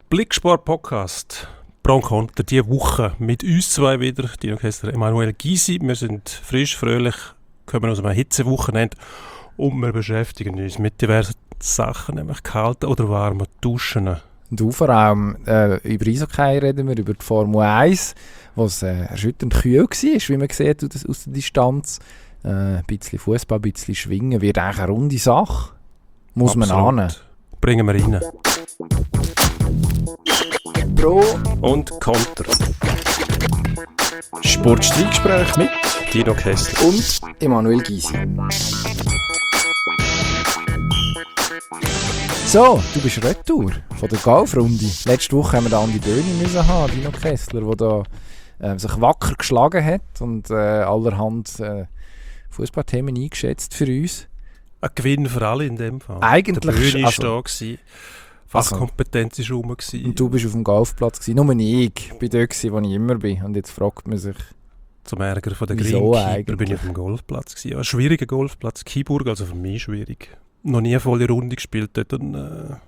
Blicksport-Podcast. Pro Konter diese Woche mit uns zwei wieder, Dino Kessler, Emanuel Gysi. Wir sind frisch, fröhlich, kommen aus einem Hitzewochenende und wir beschäftigen uns mit diversen Sachen, nämlich kalten oder warmen Duschen. Und vor allem über Eishockey reden wir, über die Formel 1, was erschütternd kühl war, wie man sieht aus der Distanz. Ein bisschen Fußball, ein bisschen Schwingen, wird eigentlich eine runde Sache. Muss man ahnen. Bringen wir rein. Pro und Konter. Sportstreitgespräch mit Dino Kessler und Emanuel Gysi. So, du bist retour von der Golfrunde. Letzte Woche haben wir da Andi Böhni müssen haben, Dino Kessler, der da sich wacker geschlagen hat und allerhand Fußballthemen eingeschätzt für uns. Ein Gewinn für alle in dem Fall. Eigentlich, der Böhni also, war da, Fachkompetenz war rum. Und du bist auf dem Golfplatz gewesen. Nur ich bin dort gewesen, wo ich immer bin. Und jetzt fragt man sich... Zum Ärger von der Wieso Greenkeeper eigentlich? bin ich auf dem Golfplatz gewesen. Ein schwieriger Golfplatz, Kiburg, also für mich schwierig. Noch nie eine volle Runde gespielt dort, dann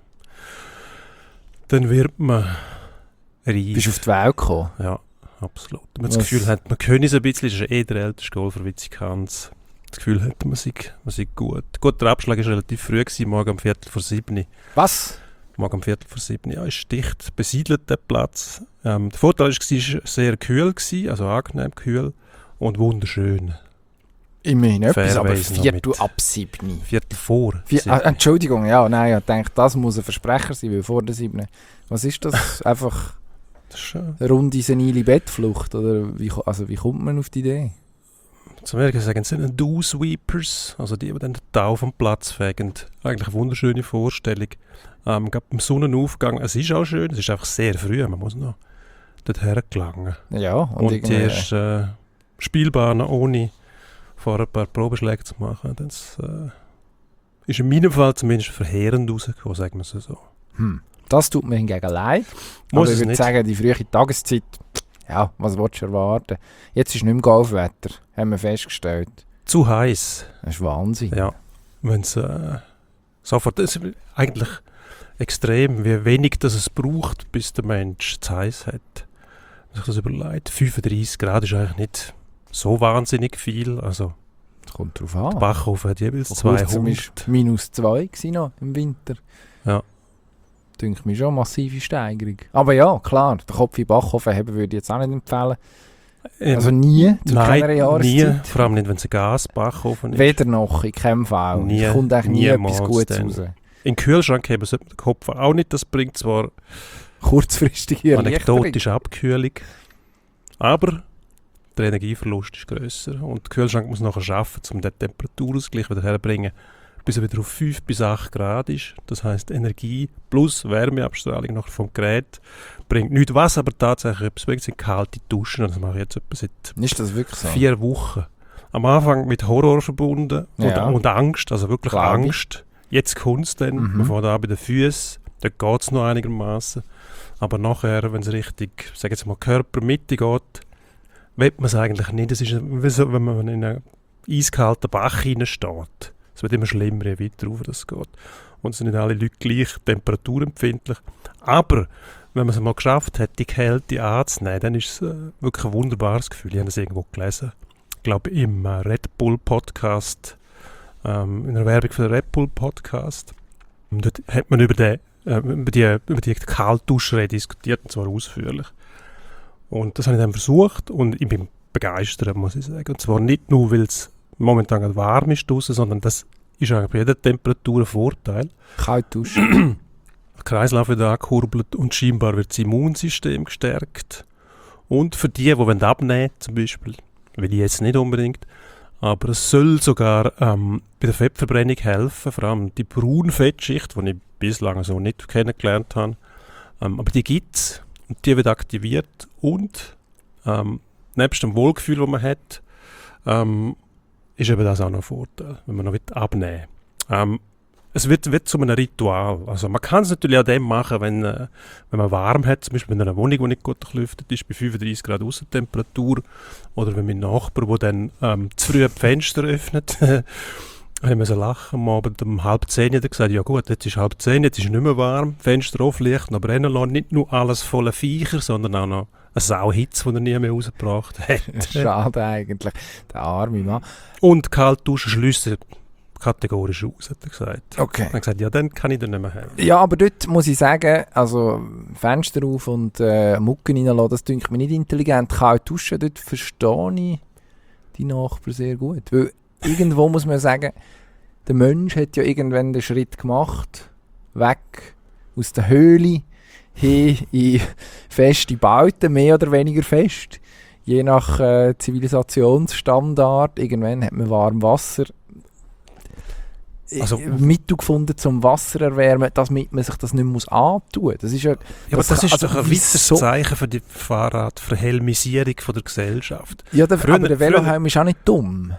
wird man reif. Bist du auf die Welt gekommen? Ja, absolut. Man das Gefühl hat, man könne es ein bisschen, das ist der älteste Golfer, witzig Hans. Das Gefühl hat, man sei gut. Gut, der Abschlag war relativ früh, morgen um 6:45. Was? Morgen um 6:45. Ja, ist dicht besiedelt, der Platz. Der Vorteil war, es war sehr kühl, also angenehm kühl und wunderschön. Immerhin etwas, aber Fairways noch Viertel mit ab 7. Viertel vor. Entschuldigung, ja, nein, ich denke, das muss ein Versprecher sein, weil vor der 7. Was ist das? Einfach Das ist schön. eine runde, senile Bettflucht? Oder wie kommt man auf die Idee? Zum Amerika sagen sie Do-Sweepers, also die dann den Tau vom Platz fegen. Eigentlich eine wunderschöne Vorstellung. Gerade beim Sonnenaufgang, es ist auch schön, es ist einfach sehr früh, man muss noch dorthin gelangen. Ja, und die ersten Spielbahnen ohne vorher ein paar Probeschläge zu machen, das ist in meinem Fall zumindest verheerend rausgekommen, sagen wir es so. Das tut mir hingegen leid. Muss aber es ich würde nicht. sagen, die frühe Tageszeit, ja, was willst du erwarten? Jetzt ist nicht mehr Golfwetter, haben wir festgestellt. Zu heiß. Das ist Wahnsinn. Ja, wenn es sofort, das ist eigentlich extrem, wie wenig das es braucht, bis der Mensch zu heiß hat. Wenn sich das überlegt, 35 Grad ist eigentlich nicht so wahnsinnig viel, also Das kommt drauf an. der Backofen hat jeweils Vor kurzem 200. war -2 gewesen noch im Winter. Ja. Denke mir schon eine massive Steigerung. Aber ja, klar, den Kopf in den Backofen haben würde ich jetzt auch nicht empfehlen. Also nie, zu keiner Nein, Jahreszeit. nie, vor allem nicht, wenn es ein Gasbackofen ist. Weder noch, in keinem Fall. Nie, Es kommt eigentlich nie niemals etwas Gutes dann. raus. In den Kühlschrank haben sollte man den Kopf auch nicht, das bringt zwar Kurzfristige Erleichterung. anekdotische Abkühlung, aber der Energieverlust ist grösser und der Kühlschrank muss nachher schaffen, um den Temperaturausgleich wieder herzubringen, bis er wieder auf 5 bis 8 Grad ist. Das heisst, Energie plus Wärmeabstrahlung noch vom Gerät bringt nichts. Was aber tatsächlich etwas bringt, sind kalte Duschen. Das mache ich jetzt etwa seit Ist das wirklich so? 4 Wochen. Am Anfang mit Horror verbunden Ja. und Angst, also wirklich Glaub ich. Angst. Jetzt kommt es dann, man fährt an bei den Füßen, dort geht es noch einigermaßen. Aber nachher, wenn es richtig, sag jetzt mal, Körpermitte geht, will man es eigentlich nicht. Es ist wie so, wenn man in einen eiskalten Bach hineinsteht. Es wird immer schlimmer, je weiter rauf das geht. Und es sind nicht alle Leute gleich temperaturempfindlich. Aber wenn man es mal geschafft hat, die Kälte anzunehmen, dann ist es wirklich ein wunderbares Gefühl. Ich habe das irgendwo gelesen. Ich glaube, im Red Bull Podcast, in einer Werbung für den Red Bull Podcast. Und dort hat man über die Kaltduscherei diskutiert, und zwar ausführlich. Und das habe ich dann versucht und ich bin begeistert, muss ich sagen. Und zwar nicht nur, weil es momentan warm ist draussen, sondern das ist eigentlich bei jeder Temperatur ein Vorteil. Kalt duschen. Der Kreislauf wird angekurbelt und scheinbar wird das Immunsystem gestärkt. Und für die abnehmen wollen, zum Beispiel, will ich jetzt nicht unbedingt, aber es soll sogar bei der Fettverbrennung helfen, vor allem die Braunfettschicht, die ich bislang so nicht kennengelernt habe. Aber die gibt es und die wird aktiviert und nebst dem Wohlgefühl, das man hat, ist eben das auch noch ein Vorteil, wenn man noch abnehmen will. Es wird zu einem Ritual. Also man kann es natürlich auch dem machen, wenn man warm hat, zum Beispiel in einer Wohnung, die nicht gut durchlüftet ist, bei 35 Grad Aussentemperatur, oder wenn mein Nachbar, der dann zu früh die Fenster öffnet, Ich musste lachen. Am Abend um 9:30 hat er gesagt, ja gut, jetzt ist 9:30, jetzt ist es nicht mehr warm, Fenster offen, Licht noch brennen lassen. Nicht nur alles voller Viecher, sondern auch noch eine Sauhitze, die er nie mehr rausgebracht hat. Schade eigentlich, der arme Mann. Und kalt duschen schliessen kategorisch aus, hat er gesagt. Okay. Er hat gesagt, ja, dann kann ich den nicht mehr haben. Ja, aber dort muss ich sagen, also Fenster auf und Mucken reinlassen, das dünkt mir nicht intelligent. Kalt duschen, dort verstehe ich die Nachbarn sehr gut. Weil irgendwo muss man sagen, der Mensch hat ja irgendwann den Schritt gemacht, weg aus der Höhle, hin in feste Bauten, mehr oder weniger fest. Je nach Zivilisationsstandard, irgendwann hat man warm Wasser. Also, Mittel gefunden zum Wasser erwärmen, damit man sich das nicht mehr antun muss. Das ist ja, ja, aber das ist also, doch ein weiteres Zeichen für die Fahrradverhelmisierung von der Gesellschaft. Ja, Früher- aber der Velohelm ist auch nicht dumm.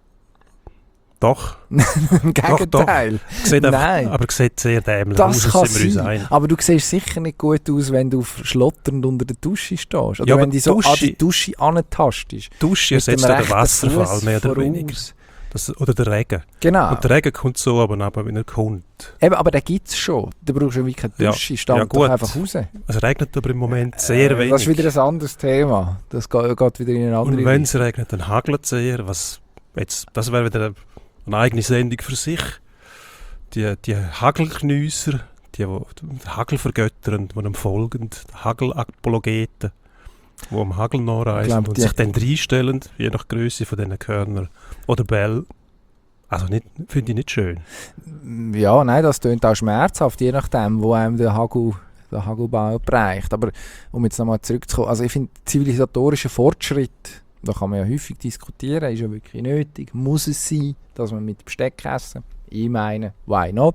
Doch, Im Gegenteil. sieht einfach, Nein. aber sieht sehr dämlich Das aus, kann sind wir uns sein. einig. Aber du siehst sicher nicht gut aus, wenn du schlotternd unter der Dusche stehst. Oder Ja, aber wenn du so an die Dusche- Dusche antastest. Dusche Mit dem ersetzt ja den rechten Wasserfall, Fuss mehr oder voraus. weniger. Oder der Regen. Genau. Und der Regen kommt so aber wenn er kommt. Eben, aber den gibt es schon. Da brauchst du ja wirklich keine Ja. Dusche. Stand Ja, doch gut. einfach raus. Es regnet aber im Moment sehr wenig. Das ist wieder ein anderes Thema. Das geht wieder in eine andere Und wenn es regnet, dann hagelt es sehr. Das wäre wieder eine eigene Sendung für sich. Die Hagelknüsser, die Hagel vergöttern, die ihm folgen, die Hagelapologeten, die am Hagel nachreisen Ich glaub, und die- sich dann reinstellen, je nach Größe von diesen Körnern oder Bällen. Also finde ich nicht schön. Ja, nein, das klingt auch schmerzhaft, je nachdem, wo einem der Hagelbau bereicht. Aber um jetzt nochmal zurückzukommen, also ich finde, zivilisatorischer Fortschritt, da kann man ja häufig diskutieren, ist ja wirklich nötig, muss es sein, dass man mit Besteck essen. Ich meine, why not?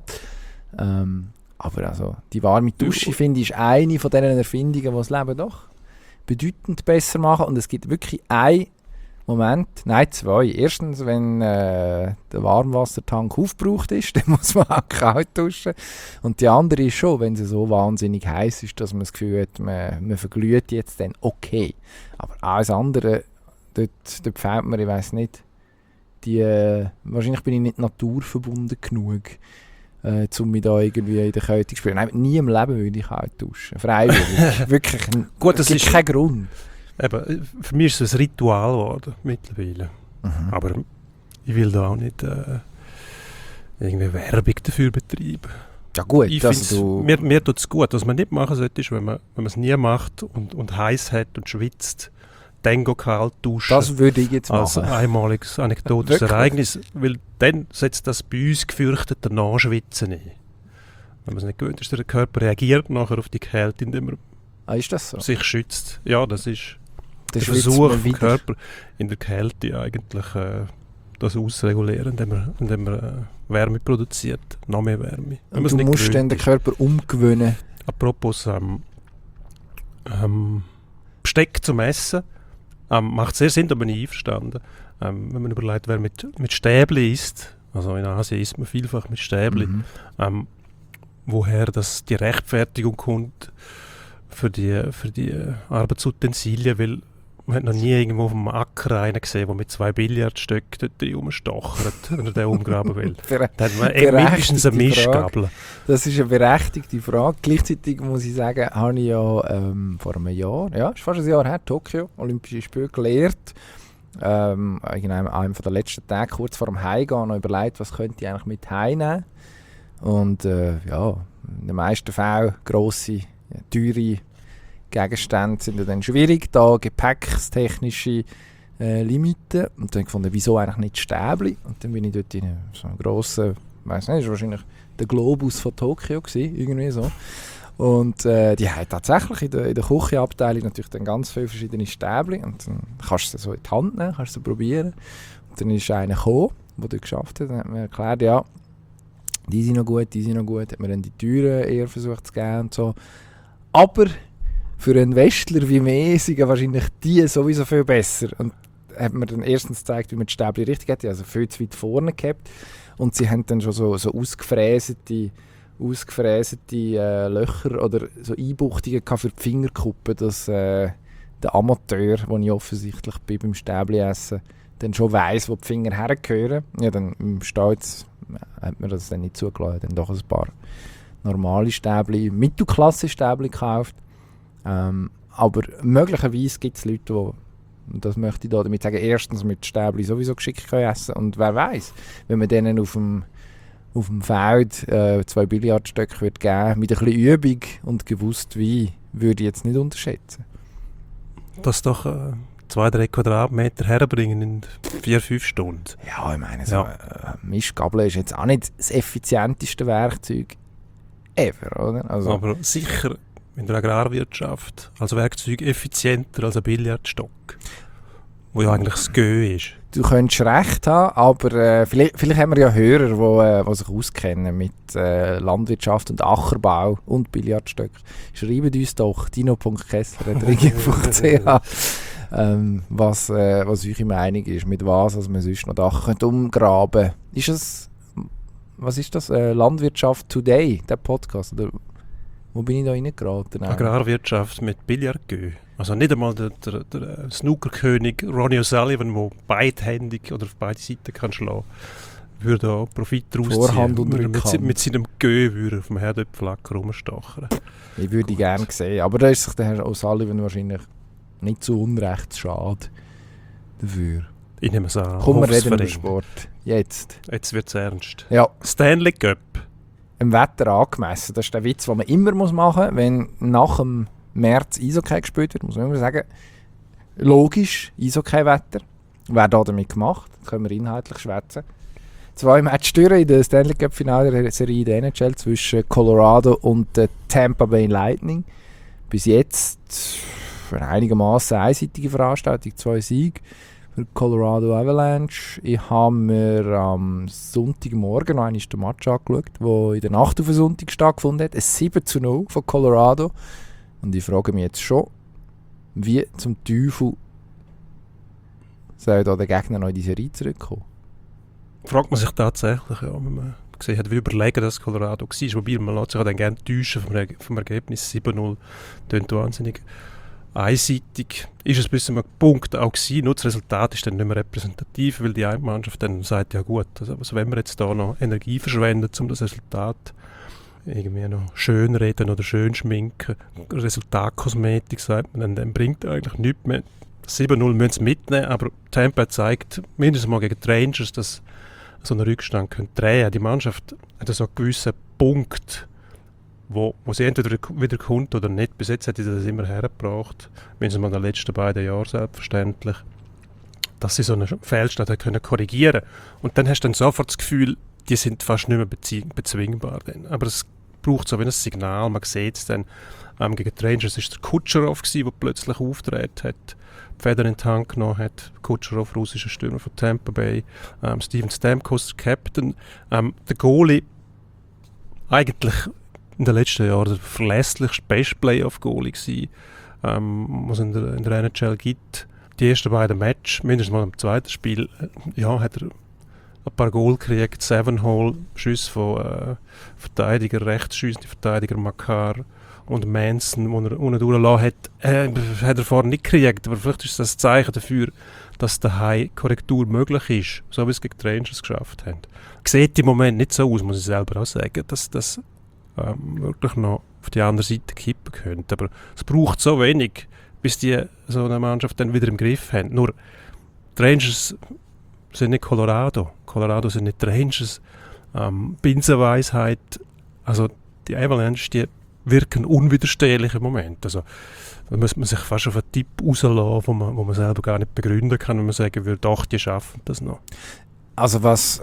Aber also, die warme Dusche, finde ich, ist eine von diesen Erfindungen, die das Leben doch bedeutend besser machen. Und es gibt wirklich einen Moment, nein, zwei. Erstens, wenn der Warmwassertank aufgebraucht ist, dann muss man auch kalt duschen. Und die andere ist schon, wenn sie so wahnsinnig heiß ist, dass man das Gefühl hat, man verglüht jetzt, dann okay. Aber alles andere, dort fehlt mir, ich weiss nicht, wahrscheinlich bin ich nicht naturverbunden genug, um mich da irgendwie in der Kälte zu spüren. Nein, nie im Leben würde ich kalt duschen. Freiwillig. Wirklich. Gut, das es gibt ist- keinen Grund. Eben, für mich ist es ein Ritual geworden mittlerweile. Aber ich will da auch nicht irgendwie Werbung dafür betreiben. Ja gut, Ich dass find's, du... mir tut es gut. Was man nicht machen sollte, ist, wenn man es nie macht und heiß hat und schwitzt, dann go kalt duschen. Das würde ich jetzt als machen. einmaliges anekdotisches Wirklich? Ereignis. Weil dann setzt das bei uns gefürchtete Nachschwitzen ein. Wenn man es nicht gewöhnt ist, der Körper reagiert nachher auf die Kälte, indem er Ah, ist das so? sich schützt. Ja, das ist Der der schwitzt Versuch man vom wieder. Körper in der Kälte eigentlich das auszuregulieren, indem er Wärme produziert, noch mehr Wärme. Wenn man Und es du nicht musst dann gewöhnt den ist. Körper umgewöhnen. Apropos Besteck zum Essen, macht sehr Sinn, da bin ich einverstanden. Wenn man überlegt, wer mit Stäbli isst, also in Asien isst man vielfach mit Stäbli, woher die Rechtfertigung kommt für die Arbeitsutensilien, weil man hat noch nie irgendwo auf dem Acker einen gesehen, der mit 2 Billardstöcken dort rumstochert, wenn er den umgraben will. Da hat man mindestens eine Berechtigte Frage. Mischgabel. Das ist eine berechtigte Frage. Gleichzeitig muss ich sagen, habe ich ja vor einem Jahr, ja, ist fast ein Jahr her, Tokio, Olympische Spiele gelehrt. In einem der letzten Tage, kurz vor dem Heimgehen, noch überlegt, was könnte ich eigentlich mit heimnehmen. Und ja, in den meisten Fällen grosse, teure Gegenstände sind ja dann schwierig, da gepäckstechnische Limiten. Und dann habe ich gefunden, wieso eigentlich nicht Stäbli? Und dann bin ich dort in so einem grossen, ich weiss nicht, das war wahrscheinlich der Globus von Tokio gewesen, irgendwie so. Und die haben tatsächlich in der Küchenabteilung natürlich dann ganz viele verschiedene Stäbli. Und dann kannst du sie so in die Hand nehmen, kannst du sie probieren. Und dann ist einer gekommen, der das geschafft hat, und hat mir erklärt, ja, die sind noch gut, hat mir dann die Türen eher versucht zu geben und so. Aber für einen Westler wie mich sind ja wahrscheinlich die sowieso viel besser. Und hat mir dann erstens gezeigt, wie man die Stäbli richtig hat, also viel zu weit vorne gehabt. Und sie haben dann schon so ausgefräste Löcher oder so Einbuchtungen für die Fingerkuppen, dass der Amateur, den ich offensichtlich bin beim Stäbli essen, dann schon weiss, wo die Finger hergehören. Ja, dann im Stolz hat mir das dann nicht zugelassen. Dann doch ein paar normale Stäbli, Mittelklasse-Stäbli gekauft. Aber möglicherweise gibt es Leute, die, und das möchte ich da damit sagen, erstens mit Stäbli sowieso geschickt können essen. Und wer weiß, wenn man denen auf dem Feld 2 Billardstöcke wird geben, mit ein bisschen Übung und gewusst wie, würde ich jetzt nicht unterschätzen. Das doch 2-3 Quadratmeter herbringen in 4-5 Stunden. Ja, ich meine, so Mischgabel ist jetzt auch nicht das effizienteste Werkzeug ever, oder? Also, aber sicher in der Agrarwirtschaft als Werkzeug effizienter als ein Billardstock, wo ja eigentlich das Gö ist. Du könntest recht haben, aber vielleicht haben wir ja Hörer, die sich auskennen mit Landwirtschaft und Ackerbau und Billardstöcken. Schreibt uns doch dino.kessler@regio.ch was eure Meinung ist, mit was man sonst noch Dach umgraben könnte. Ist es, was ist das? Landwirtschaft Today, der Podcast? Oder wo bin ich da reingeraten? Agrarwirtschaft mit Billardgö. Also nicht einmal der Snookerkönig Ronnie O'Sullivan, der beidhändig oder auf beide Seiten kann schlagen, würde da Profit daraus Vorhand und mit seinem Gö würde auf dem Herdöpfelacker rumstochern. Ich würde ihn gerne sehen, aber da ist sich der Herr O'Sullivan wahrscheinlich nicht zu Unrecht schade dafür. Ich nehme es an. Komm, wir reden über Sport. Jetzt wird es ernst. Ja. Stanley Cup. Im Wetter angemessen. Das ist der Witz, den man immer machen muss, wenn nach dem März Eishockey gespielt wird. Muss man immer sagen, logisch, Eishockey-Wetter. Wer hat damit gemacht? Das können wir inhaltlich schwätzen. 2 Matches durch in der Stanley Cup-Finale der Serie der NHL zwischen Colorado und der Tampa Bay Lightning. Bis jetzt eine einigermaßen einseitige Veranstaltung, 2 Siege für Colorado Avalanche. Ich habe mir am Sonntagmorgen noch einmal den Match angeschaut, der in der Nacht auf den Sonntag stattgefunden hat. Ein 7:0 von Colorado. Und ich frage mich jetzt schon, wie zum Teufel soll da der Gegner noch in die Serie zurückkommen? Fragt man sich tatsächlich, ja, wenn man gesehen hat, wie überlegen das Colorado war. Wobei man lässt sich dann gerne täuschen vom Ergebnis. 7:0 klingt wahnsinnig einseitig. Ist es bis zu einem Punkt auch gewesen, nur das Resultat ist dann nicht mehr repräsentativ, weil die eine Mannschaft dann sagt, ja gut, also wenn wir jetzt da noch Energie verschwenden, um das Resultat irgendwie noch schön reden oder schön schminken, Resultatkosmetik sagt man, dann bringt eigentlich nichts mehr. 7:0 müssen sie mitnehmen, aber Tampa zeigt mindestens mal gegen die Rangers, dass so einen Rückstand drehen können. Die Mannschaft hat so einen gewissen Punkt, wo sie entweder wieder kommt oder nicht. Bis jetzt hat sie das immer hergebracht, mindestens mal in den letzten beiden Jahren selbstverständlich, dass sie so einen Fehlstart können korrigieren können. Und dann hast du dann sofort das Gefühl, die sind fast nicht mehr bezwingbar. Dann. Aber es braucht so wie ein Signal, man sieht es dann. Gegen die Rangers war es der Kutscherow, der plötzlich auftreten hat, die Feder in die Hand genommen hat. Kutscherow, russischer Stürmer von Tampa Bay. Steven Stamkos, der Captain. Der Goalie, eigentlich in den letzten Jahren der verlässlichste Best-Playoff-Goalie gewesen, was es in der NHL gibt. Die ersten beiden Matches, mindestens mal im zweiten Spiel, hat er ein paar Goal gekriegt, 7-Hole-Schüsse von Verteidiger, rechtsschüssende Verteidiger Makar und Manson, die er unten durchgelassen hat er vorher nicht gekriegt. Aber vielleicht ist das ein Zeichen dafür, dass daheim Korrektur möglich ist, so wie es gegen die Rangers geschafft haben. Sieht im Moment nicht so aus, muss ich selber auch sagen, dass das wirklich noch auf die andere Seite kippen könnte. Aber es braucht so wenig, bis die so eine Mannschaft dann wieder im Griff haben. Nur die Rangers sind nicht Colorado. Colorado sind nicht die Rangers. Binsenweisheit, also die Avalanche, die wirken unwiderstehlich im Moment. Also da müsste man sich fast auf einen Tipp rauslassen, wo man selber gar nicht begründen kann, wenn man sagen würde, doch, die schaffen das noch. Also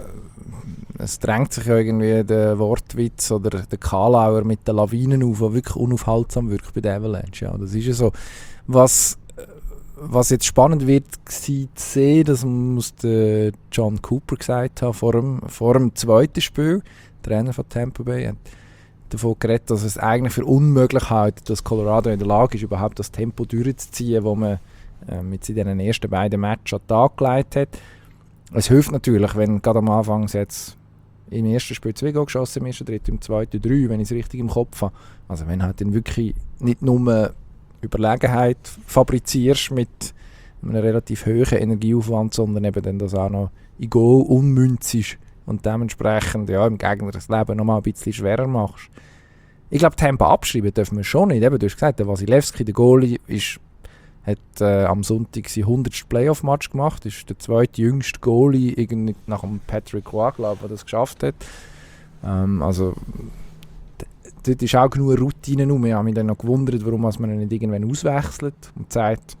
es drängt sich ja irgendwie der Wortwitz oder der Kalauer mit den Lawinen auf, der wirklich unaufhaltsam wirkt bei der Avalanche. Ja, das ist ja so. Was jetzt spannend wird zu sehen, das muss der John Cooper gesagt haben vor dem zweiten Spiel, der Trainer von Tampa Bay, hat davon geredet, dass es eigentlich für unmöglich hält, dass Colorado in der Lage ist, überhaupt das Tempo durchzuziehen, das man mit den ersten beiden Matches an den Tag gelegt hat. Es hilft natürlich, wenn gerade am Anfang jetzt im ersten Spiel 2 Goal geschossen, im ersten Drittel, im zweiten 3, wenn ich es richtig im Kopf habe. Also wenn halt dann wirklich nicht nur Überlegenheit fabrizierst mit einem relativ hohen Energieaufwand, sondern eben dann das auch noch in Goal ummünzt und dementsprechend im Gegner das Leben noch mal ein bisschen schwerer machst. Ich glaube, Tempo abschreiben dürfen wir schon nicht. Eben, du hast gesagt, der Wasilewski, der Goalie, hat am Sonntag sein 100. Playoff-Match gemacht. Ist der zweitjüngste Goalie irgendwie nach dem Patrick Roy, glaube ich, der das geschafft hat. Also dort ist auch genug Routine rum. Ich habe mich dann noch gewundert, warum man ihn nicht irgendwann auswechselt und sagt,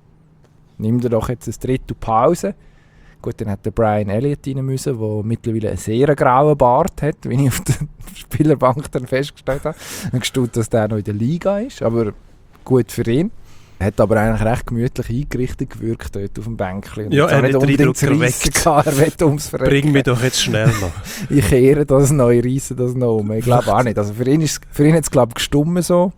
nimm dir doch jetzt ein Drittel Pause. Gut, dann hat der Brian Elliott rein müssen, der mittlerweile einen sehr grauen Bart hat, wie ich auf der Spielerbank dann festgestellt habe. Ich habe gestaunt, dass der noch in der Liga ist, aber gut für ihn. Er hat aber eigentlich recht gemütlich eingerichtet gewirkt dort auf dem Bänkchen. Ja, er hat hat den Eindruck erweckt. Er will ums Verrecken. Bring mich doch jetzt schnell noch. Ich kehre das neu, reisse das noch um. Ich glaube auch nicht. Also für ihn hat es, glaube ich, gestummen so.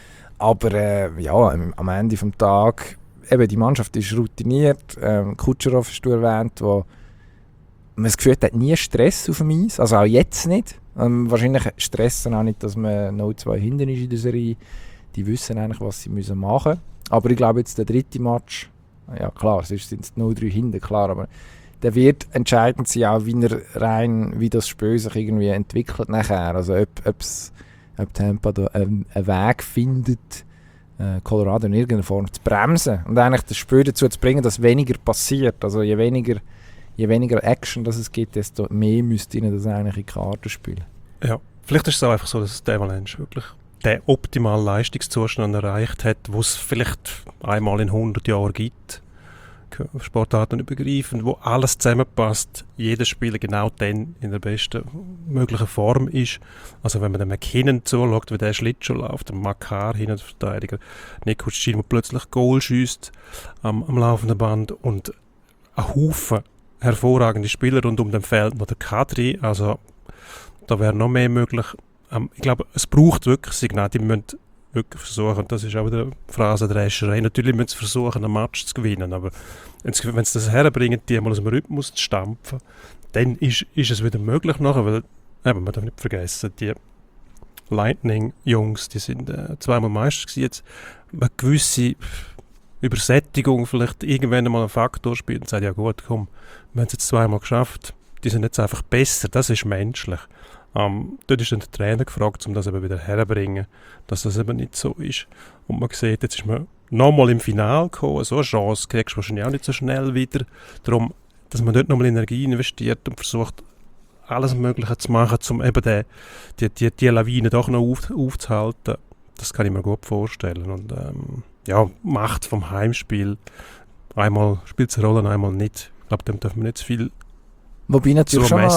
Aber am Ende des Tages, eben die Mannschaft ist routiniert. Kutscherow hast du erwähnt, wo man das Gefühl hat, nie Stress auf dem Eis. Also auch jetzt nicht. Wahrscheinlich stressen auch nicht, dass man 0-2 hinten ist in der Serie. Die wissen eigentlich, was sie machen müssen. Aber ich glaube jetzt der dritte Match, ja klar, sonst sind es 0-3 hinten, klar, aber der wird entscheidend sein, auch wie das Spiel sich irgendwie entwickelt nachher. Also ob Tampa da einen Weg findet, Colorado in irgendeiner Form zu bremsen und eigentlich das Spiel dazu zu bringen, dass weniger passiert. Also je weniger Action das es gibt, desto mehr müsste ihnen das eigentlich in die Karten spielen. Ja, vielleicht ist es auch einfach so, dass der Avalanche wirklich den optimalen Leistungszustand erreicht hat, wo es vielleicht einmal in 100 Jahren gibt, Sportarten übergreifend, wo alles zusammenpasst, jeder Spieler genau dann in der besten möglichen Form ist. Also wenn man dem McKinnon zuschaut, wie der Schlittschuh läuft, der Makar hinter der Verteidiger, Nico Schiel, der plötzlich Goal schiesst am laufenden Band und ein Haufen hervorragende Spieler rund um den Feld, noch der Kadri, also da wäre noch mehr möglich. Ich glaube, es braucht wirklich Signale, die müssen wirklich versuchen, und das ist auch die Phrasendrescherei, natürlich müssen sie versuchen, einen Match zu gewinnen, aber wenn sie das herbringen, die mal aus dem Rhythmus zu stampfen, dann ist es wieder möglich nachher, weil man darf nicht vergessen, die Lightning-Jungs, die sind zweimal Meister gewesen, jetzt eine gewisse Übersättigung vielleicht irgendwann mal einen Faktor spielt und sagt, ja gut, komm, wir haben es jetzt zweimal geschafft, die sind jetzt einfach besser, das ist menschlich. Dort ist dann der Trainer gefragt, um das eben wieder herzubringen, dass das eben nicht so ist. Und man sieht, jetzt ist man nochmal im Finale gekommen, so eine Chance kriegst du wahrscheinlich auch nicht so schnell wieder. Darum, dass man dort nochmal Energie investiert und versucht, alles Mögliche zu machen, um eben die Lawine doch noch aufzuhalten. Das kann ich mir gut vorstellen. Und Macht vom Heimspiel, einmal spielt es eine Rolle, einmal nicht. Ich glaube, dem dürfen wir nicht zu viel. Wobei natürlich schon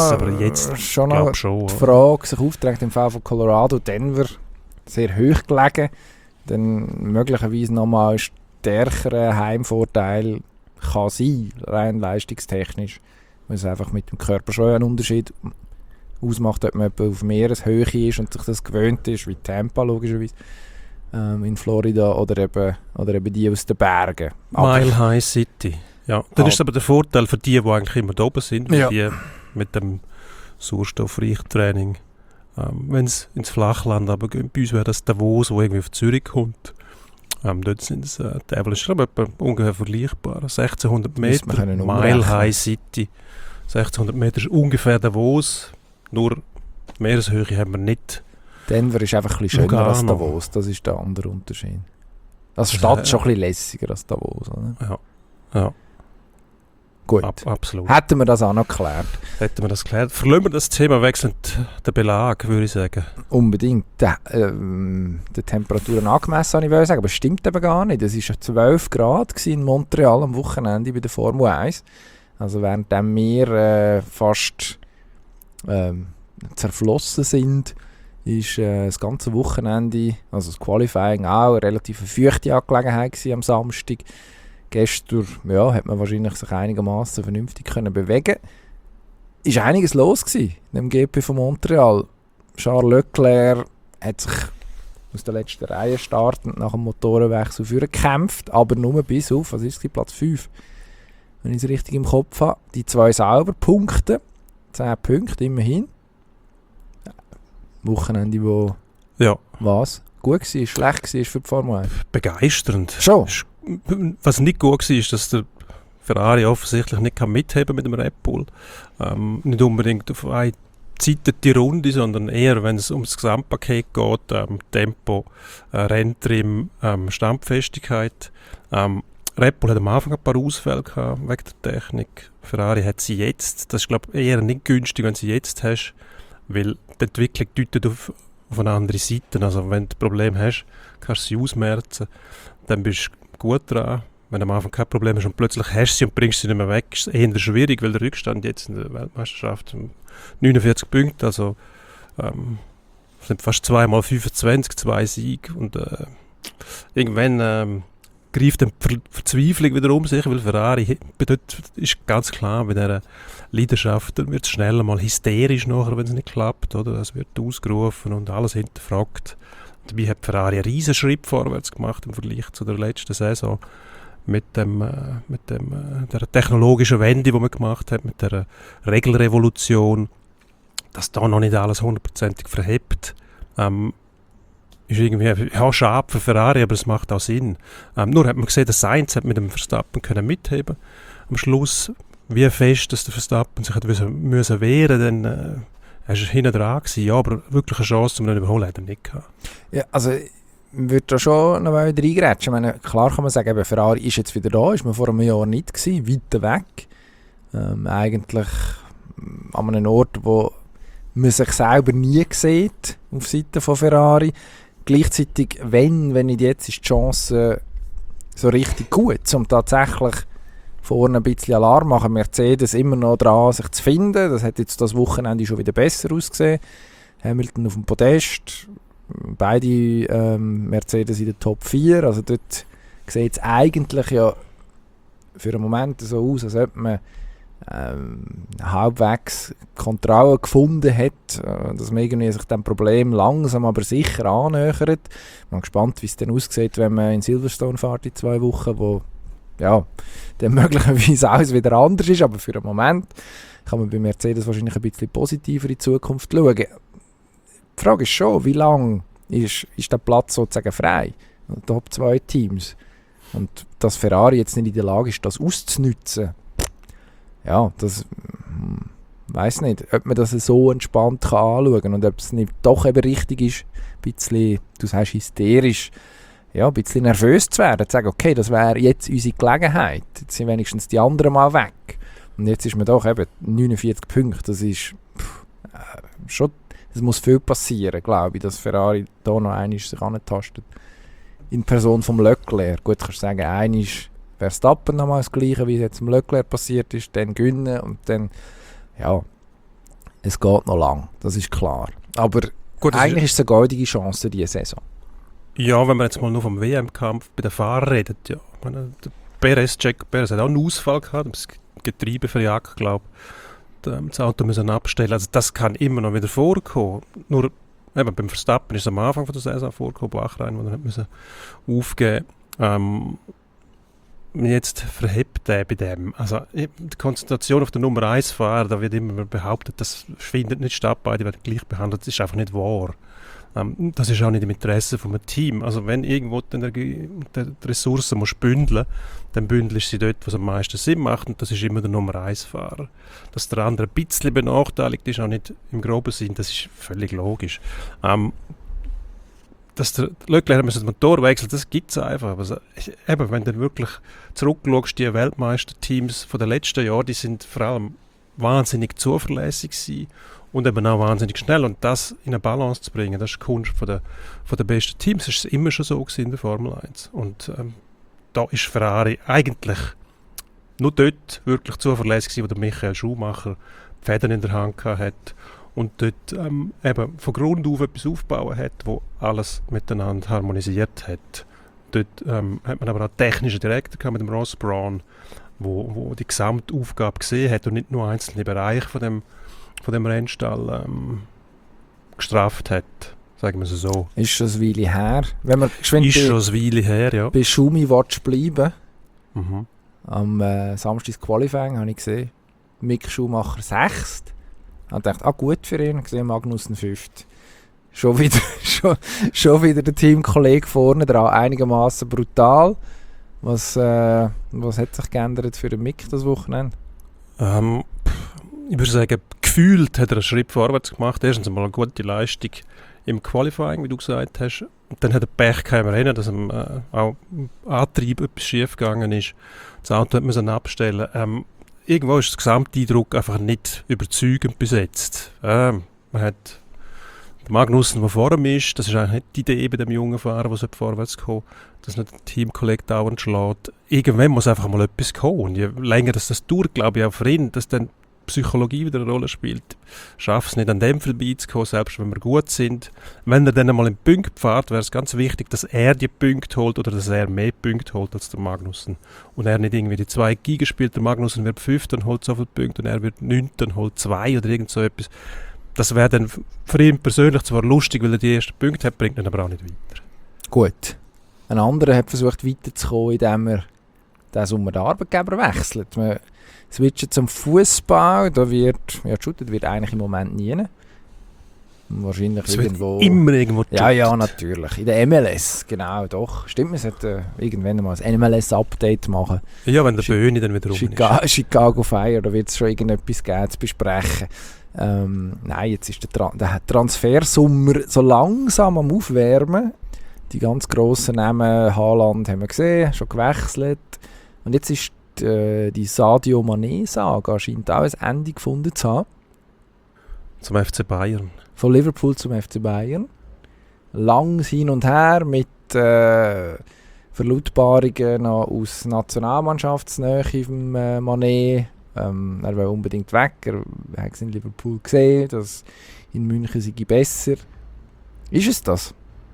noch die Frage sich aufträgt im Fall von Colorado, Denver sehr hoch gelegen, dann möglicherweise nochmal ein stärkerer Heimvorteil kann sein, rein leistungstechnisch, weil es einfach mit dem Körper schon einen Unterschied ausmacht, ob man auf Meereshöhe ist und sich das gewöhnt ist, wie Tampa logischerweise in Florida oder eben die aus den Bergen. Mile High City. Ja, dann ist aber der Vorteil für die eigentlich immer da oben sind, die mit dem Sauerstoffreichtraining. Wenn es ins Flachland aber geht, bei uns wäre das Davos, wo irgendwie auf Zürich kommt. Dort sind es die Avalanche, ungefähr vergleichbar. 1600 Meter, Mile High City. 1600 Meter ist ungefähr Davos, nur Meereshöhe haben wir nicht. Denver ist einfach ein bisschen schöner als Davos, das ist der andere Unterschied. Also Stadt ist schon ein bisschen lässiger als Davos, oder? Ja. Gut, absolut. Hätten wir das auch noch geklärt. Verlassen wir das Thema wechselnd den Belag, würde ich sagen. Unbedingt. Der Temperaturen angemessen, ich würde sagen, aber es stimmt eben gar nicht. Es war 12 Grad in Montreal am Wochenende bei der Formel 1. Also während wir fast zerflossen sind, ist das ganze Wochenende, also das Qualifying auch, eine relativ feuchte Angelegenheit gewesen am Samstag. Gestern hat man wahrscheinlich sich einigermaßen vernünftig können bewegen. Ist einiges los gewesen im GP von Montreal. Charles Leclerc hat sich aus der letzten Reihe startend nach dem Motorenwechsel gekämpft, aber nur bis auf, was ist es, Platz 5. Wenn ich es richtig im Kopf habe. Die zwei selber Punkte, 10 Punkte immerhin. Wochenende, wo was? Gut war, schlecht war für die Formel 1? Begeisternd. Schon? was nicht gut war, ist, dass der Ferrari offensichtlich nicht mitheben mit dem Red Bull. Nicht unbedingt auf eine Seite die Runde, sondern eher, wenn es ums Gesamtpaket geht, Tempo, Renntrim, Standfestigkeit. Red Bull hat am Anfang ein paar Ausfälle gehabt wegen der Technik. Ferrari hat sie jetzt. Das ist, glaube ich, eher nicht günstig, wenn du sie jetzt hast, weil die Entwicklung deutet auf eine andere Seite. Also wenn du ein Problem hast, kannst du sie ausmerzen, dann bist du gut dran. Wenn du am Anfang kein Problem hast und plötzlich hast du sie und bringst sie nicht mehr weg, ist es eher schwierig, weil der Rückstand jetzt in der Weltmeisterschaft 49 Punkte, also sind fast 2 mal 25, 2 Siege und irgendwann greift dann die Verzweiflung wieder um sich, weil Ferrari bedeutet, ist ganz klar, bei dieser Leidenschaft wird es schnell mal hysterisch nachher, wenn es nicht klappt, oder? Es wird ausgerufen und alles hinterfragt. Dabei hat Ferrari einen riesen Schritt vorwärts gemacht im Vergleich zu der letzten Saison mit der technologischen Wende, die man gemacht hat, mit der Regelrevolution, dass da noch nicht alles 100%ig verhebt. Ist irgendwie schade für Ferrari, aber es macht auch Sinn. Nur hat man gesehen, dass Sainz hat mit dem Verstappen können mitheben. Am Schluss, wie fest, dass der Verstappen sich hat müssen wehren, dann er war hinten dran gewesen, ja, aber wirklich eine Chance, um ihn zu überholen, hat er nicht gehabt. Ja, also ich würde da schon noch mal wieder reingrätschen. Ich meine, klar kann man sagen, eben, Ferrari ist jetzt wieder da, ist man vor einem Jahr nicht gewesen, weiter weg. Eigentlich an einem Ort, wo man sich selber nie sieht, auf Seite von Ferrari. Gleichzeitig, wenn nicht jetzt, ist die Chance so richtig gut, um tatsächlich vorne ein bisschen Alarm machen. Mercedes immer noch dran, sich zu finden. Das hat jetzt das Wochenende schon wieder besser ausgesehen. Hamilton auf dem Podest, beide Mercedes in der Top 4. Also dort sieht es eigentlich ja für einen Moment so aus, als ob man halbwegs Kontrolle gefunden hat, dass man irgendwie sich dem Problem langsam aber sicher annähert. Ich bin gespannt, wie es dann aussieht, wenn man in Silverstone fährt in 2 Wochen, wo ja, dann möglicherweise alles wieder anders ist, aber für einen Moment kann man bei Mercedes wahrscheinlich ein bisschen positiver in die Zukunft schauen. Die Frage ist schon, wie lange ist der Platz sozusagen frei? Top 2 Teams. Und dass Ferrari jetzt nicht in der Lage ist, das auszunutzen, ja, das weiss nicht, ob man das so entspannt kann anschauen kann und ob es nicht doch eben richtig ist, ein bisschen, du sagst hysterisch, ja, ein bisschen nervös zu werden, zu sagen, okay, das wäre jetzt unsere Gelegenheit, jetzt sind wenigstens die anderen mal weg. Und jetzt ist man doch eben 49 Punkte, das ist schon, es muss viel passieren, glaube ich, dass Ferrari da noch einmal sich antastet. In Person vom Leclerc, gut, kannst du sagen, einmal Verstappen nochmal das Gleiche, wie es jetzt im Leclerc passiert ist, dann gewinnen und dann, ja, es geht noch lang, das ist klar. Aber gut, eigentlich ist es eine goldige Chance diese Saison. Ja, wenn man jetzt mal nur vom WM-Kampf bei den Fahrern redet, ja. Jack Perez hat auch einen Ausfall gehabt, das Getriebe verjagt, glaube ich. Das Auto müssen abstellen, also das kann immer noch wieder vorkommen. Nur eben, beim Verstappen ist es am Anfang von der Saison vorgekommen, Bachrein, wo er nicht aufgeben musste. Jetzt verhebt er bei dem. Also die Konzentration auf den Nummer 1 Fahrer, da wird immer behauptet, das findet nicht statt, beide werden gleich behandelt. Das ist einfach nicht wahr. Das ist auch nicht im Interesse von einem Team. Also wenn irgendwo die Ressourcen musst bündeln, dann bündelst du sie dort, was am meisten Sinn macht, und das ist immer der Nummer 1 Fahrer. Dass der andere ein bisschen benachteiligt ist, auch nicht im groben Sinn, das ist völlig logisch. Dass der Leclerc den Motor wechselt, das gibt es einfach. Also, eben, wenn du wirklich zurückschaust, die Weltmeisterteams von den letzten Jahren, die sind vor allem wahnsinnig zuverlässig gewesen und eben auch wahnsinnig schnell. Und das in eine Balance zu bringen, das ist die Kunst von der besten Teams. Das ist immer schon so gewesen in der Formel 1. Und da ist Ferrari eigentlich nur dort wirklich zuverlässig gewesen, wo der Michael Schumacher die Fäden in der Hand hatte. Und dort eben von Grund auf etwas aufbauen hat, wo alles miteinander harmonisiert hat. Dort hat man aber auch einen technischen Direktor mit dem Ross Brawn, wo die Gesamtaufgabe gesehen hat und nicht nur einzelne Bereiche von dem Rennstall gestraft hat, sagen wir es so. Ist schon eine Weile her. Wenn man schon eine Weile her, ja. Bei Schumi willst du bleiben. Mhm. Am Samstag Qualifying habe ich gesehen, Mick Schumacher 6. Ich dachte, gut für ihn, gesehen Magnussen 5. Schon wieder der Teamkollege vorne dran, einigermaßen brutal. Was hat sich geändert für den Mick das Wochenende? Ich würde sagen, gefühlt hat er einen Schritt vorwärts gemacht. Erstens einmal eine gute Leistung im Qualifying, wie du gesagt hast. Und dann hat er Pech gehabt im Rennen, dass ihm auch im Antrieb etwas schief gegangen ist. Das Auto musste abstellen. Irgendwo ist der Gesamteindruck einfach nicht überzeugend besetzt. Man hat den Magnussen, der vor ihm ist, das ist eigentlich nicht die Idee bei dem jungen Fahrer, der vorwärts kommt, dass nicht der Teamkollege dauernd schlägt. Irgendwann muss einfach mal etwas kommen. Und je länger das dauert, glaube ich auch für ihn, dass dann Psychologie wieder eine Rolle spielt. Schafft es nicht, an dem vorbeizukommen, selbst wenn wir gut sind. Wenn er dann einmal in Punkte fährt, wäre es ganz wichtig, dass er die Punkte holt oder dass er mehr Punkte holt als der Magnussen. Und er nicht irgendwie die 2 Giga spielt, der Magnussen wird 5, dann holt so viele Punkte und er wird 9, dann holt 2 oder irgend so etwas. Das wäre dann für ihn persönlich zwar lustig, weil er die ersten Punkte hat, bringt ihn aber auch nicht weiter. Gut. Ein anderer hat versucht weiterzukommen, indem er diesen Sommer den Arbeitgeber wechselt. Man switchen zum Fußball, da wird geshootet wird eigentlich im Moment nie. Wahrscheinlich Es irgendwo. wird immer irgendwo Ja, natürlich. In der MLS, genau, doch. Stimmt, man sollte irgendwann mal ein MLS-Update machen. Ja, wenn der Böhni dann wieder rum ist. Chicago Fire, da wird es schon irgendetwas geben zu besprechen. Nein, jetzt ist der Transfersommer so langsam am Aufwärmen. Die ganz grossen Namen, Haaland haben wir gesehen, schon gewechselt. Und jetzt ist die Sadio Mané-Saga scheint auch ein Ende gefunden zu haben. Zum FC Bayern. Von Liverpool zum FC Bayern. Lang hin und her mit Verlautbarungen noch aus Nationalmannschaftsnähe vom Mané. Er will unbedingt weg. Er hat es in Liverpool gesehen, dass in München sei besser. Ist es das?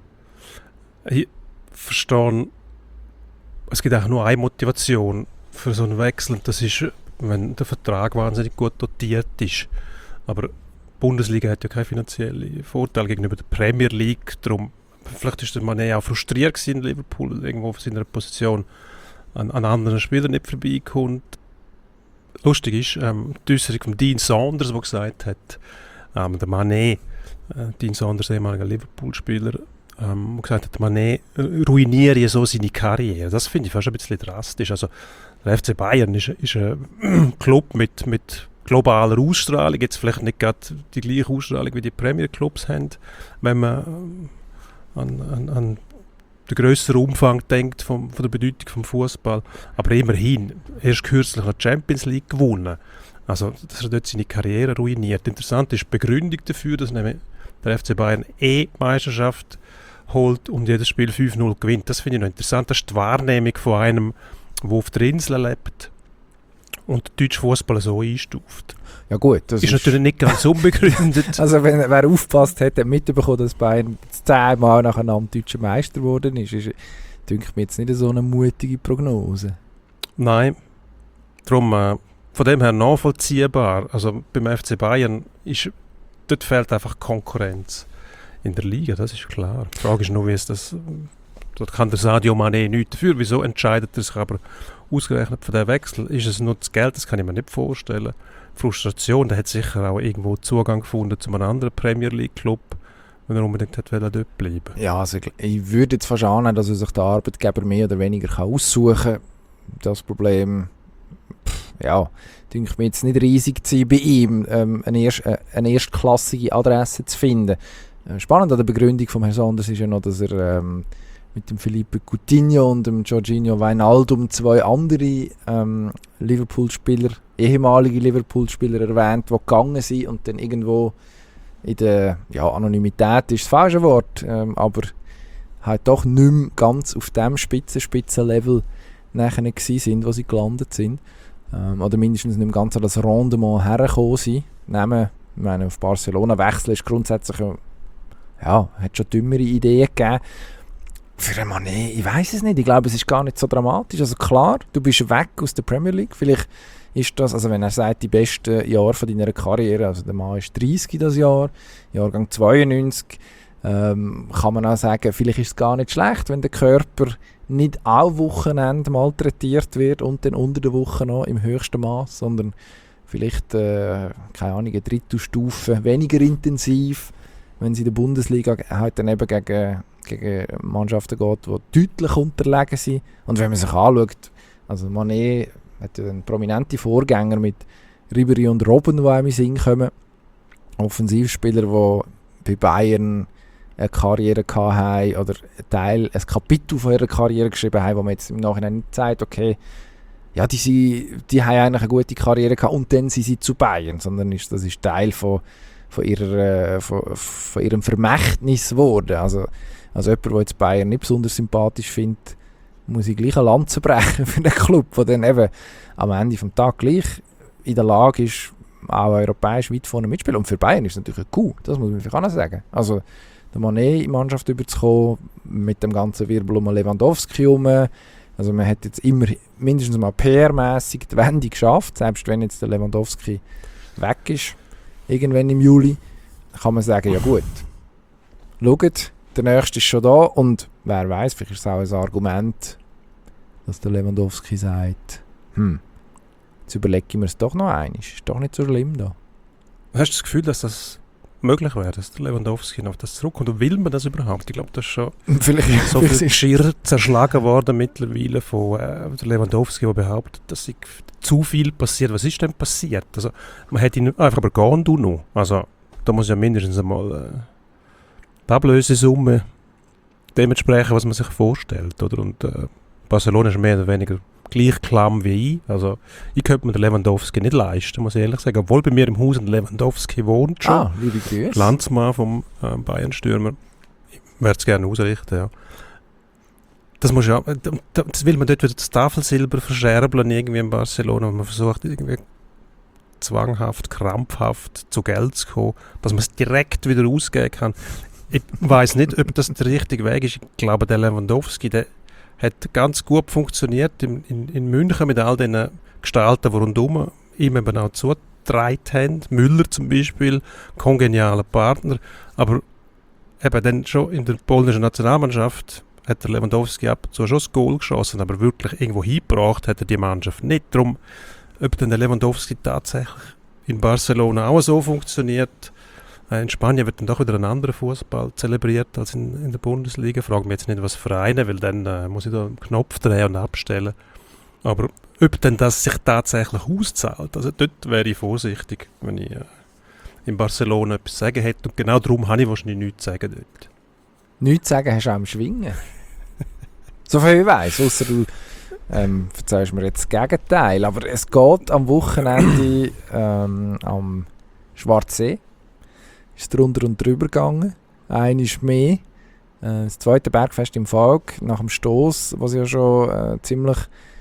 Ich verstehe, es gibt auch nur eine Motivation für so einen Wechsel. Und das ist, wenn der Vertrag wahnsinnig gut dotiert ist. Aber die Bundesliga hat ja keinen finanziellen Vorteil gegenüber der Premier League. Darum, vielleicht ist der Mané auch frustriert gewesen in Liverpool, irgendwo auf seiner Position an anderen Spielern nicht vorbeikommt. Lustig ist, die Äußerung von Dean Saunders, der gesagt hat, der Mané, Dean Saunders, ehemaliger Liverpool-Spieler, der gesagt hat, der Mané ruiniere so seine Karriere. Das finde ich fast ein bisschen drastisch. Also, der FC Bayern ist ein Club mit globaler Ausstrahlung, jetzt vielleicht nicht gerade die gleiche Ausstrahlung wie die Premier Clubs haben, wenn man an den grösseren Umfang denkt von der Bedeutung vom Fußball. Aber immerhin, erst kürzlich hat die Champions League gewonnen. Also, dass er dort seine Karriere ruiniert. Interessant ist die Begründung dafür, dass nämlich der FC Bayern Meisterschaft holt und jedes Spiel 5-0 gewinnt. Das finde ich noch interessant. Das ist die Wahrnehmung von einem, der auf der Insel lebt und den deutschen Fußball so einstuft. Ja gut, das ist natürlich nicht ganz unbegründet. Also wer aufgepasst hat, hat mitbekommen, dass Bayern 10 Mal nacheinander deutscher Meister geworden ist. Denke mir jetzt nicht so eine mutige Prognose. Nein, darum von dem her nachvollziehbar. Also beim FC Bayern dort fehlt einfach Konkurrenz in der Liga, das ist klar. Die Frage ist nur, wie es das. Dort kann der Sadio Mané nichts dafür. Wieso entscheidet er sich aber ausgerechnet für den Wechsel? Ist es nur das Geld? Das kann ich mir nicht vorstellen. Frustration, der hat sicher auch irgendwo Zugang gefunden zu einem anderen Premier League Club, wenn er unbedingt dort bleiben. Ja, also ich würde jetzt fast annehmen, dass er sich der Arbeitgeber mehr oder weniger aussuchen kann. Das Problem, denke ich mir jetzt nicht riesig zu sein, bei ihm eine erstklassige Adresse zu finden. Spannend an der Begründung von Herrn Saunders ist ja noch, dass er mit dem Felipe Coutinho und dem Jorginho Wijnaldum 2 andere Liverpool-Spieler, ehemalige Liverpool-Spieler erwähnt, die gegangen sind und dann irgendwo in der Anonymität ist das falsche Wort, aber halt doch nicht mehr ganz auf dem Spitzenlevel nachher gewesen sind, wo sie gelandet sind. Oder mindestens nicht mehr ganz an das Rendement hergekommen sind. Ich meine, auf Barcelona wechseln ist grundsätzlich hat schon dümmere Ideen gegeben. Für einen Mané, ich weiß es nicht. Ich glaube, es ist gar nicht so dramatisch. Also klar, du bist weg aus der Premier League. Vielleicht ist das, also wenn er sagt, die besten Jahre von deiner Karriere, also der Mann ist 30 das Jahr, Jahrgang 92, kann man auch sagen, vielleicht ist es gar nicht schlecht, wenn der Körper nicht auch Wochenende malträtiert wird und dann unter der Woche noch im höchsten Maß, sondern vielleicht, keine Ahnung, eine Drittelstufe weniger intensiv, wenn sie in der Bundesliga halt dann eben gegen gegen Mannschaften geht, die deutlich unterlegen sind. Und wenn man sich anschaut, also Mané hat ja einen prominenten Vorgänger mit Ribéry und Robben, die einem in den Sinn kommen. Offensivspieler, die bei Bayern eine Karriere hatten oder ein Kapitel von ihrer Karriere geschrieben haben, wo man jetzt im Nachhinein nicht sagt, okay, ja, die haben eigentlich eine gute Karriere gehabt und dann sind sie zu Bayern, sondern das ist Teil von ihrem Vermächtnis geworden. Also jemand, der jetzt Bayern nicht besonders sympathisch findet, muss ich gleich eine Lanze brechen für den Club, der dann eben am Ende des Tages gleich in der Lage ist, auch europäisch weit vorne mitspielen. Und für Bayern ist es natürlich cool, das muss man vielleicht auch noch sagen. Also der Mané in die Mannschaft überzukommen, mit dem ganzen Wirbel um Lewandowski herum. Also man hat jetzt immer mindestens mal PR-mässig die Wende geschafft, selbst wenn jetzt der Lewandowski weg ist, irgendwann im Juli, kann man sagen, ja gut, schaut, der Nächste ist schon da und wer weiß, vielleicht ist es auch ein Argument, dass der Lewandowski sagt, jetzt überlege ich mir es doch noch einmal, ist doch nicht so schlimm da. Hast du das Gefühl, dass das möglich wäre, dass der Lewandowski auf das zurückkommt? Und will man das überhaupt? Ich glaube, das ist schon vielleicht so viel Geschirr zerschlagen worden mittlerweile von der Lewandowski, der behauptet, dass zu viel passiert. Was ist denn passiert? Also, man hätte ihn einfach aber gar nicht noch. Also, da muss ja mindestens einmal die Ablösesumme dementsprechend, was man sich vorstellt. Oder? Und Barcelona ist mehr oder weniger gleich klamm wie ich. Also, ich könnte mir den Lewandowski nicht leisten, muss ich ehrlich sagen. Obwohl bei mir im Haus ein Lewandowski wohnt schon. Liebe Grüße. Landsmann vom Bayern-Stürmer. Ich würde es gerne ausrichten, ja. Das will man dort wieder das Tafelsilber verscherbeln irgendwie in Barcelona, und man versucht irgendwie zwanghaft, krampfhaft zu Geld zu kommen, dass man es direkt wieder ausgeben kann. Ich weiss nicht, ob das der richtige Weg ist. Ich glaube, der Lewandowski, der hat ganz gut funktioniert in München mit all den Gestalten, die rundum ihm eben auch zugetragen haben. Müller zum Beispiel, kongenialer Partner. Aber eben dann schon in der polnischen Nationalmannschaft hat der Lewandowski ab und zu schon das Goal geschossen, aber wirklich irgendwo hingebracht hat er die Mannschaft nicht. Darum, ob dann der Lewandowski tatsächlich in Barcelona auch so funktioniert. In Spanien wird dann doch wieder ein anderer Fußball zelebriert als in der Bundesliga. Ich frage mich jetzt nicht, was Vereine, weil dann muss ich da einen Knopf drehen und abstellen. Aber ob denn das sich tatsächlich auszahlt, also dort wäre ich vorsichtig, wenn ich in Barcelona etwas sagen hätte. Und genau darum habe ich wahrscheinlich nichts zu sagen dort. Nichts zu sagen hast du auch am Schwingen. So viel ich weiss, ausser du erzählst mir jetzt das Gegenteil. Aber es geht am Wochenende am Schwarzsee. Ist drunter und drüber gegangen. Einmal mehr. Das zweite Bergfest im Falk nach dem Stoss, was ja schon ziemlich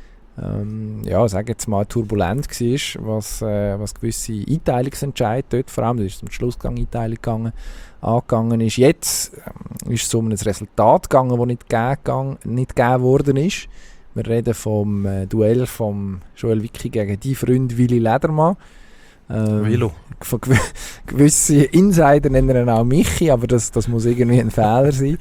sage jetzt mal turbulent war, was gewisse Einteilungsentscheide dort, vor allem, da ist zum Schlussgang Einteilung angegangen ist. Jetzt ist es um ein Resultat gegangen, das nicht gegeben worden ist. Wir reden vom Duell von Joel Wicki gegen die Freund Willi Ledermann. Von gewissen Insider nennen ihn auch Michi, aber das muss irgendwie ein Fehler sein.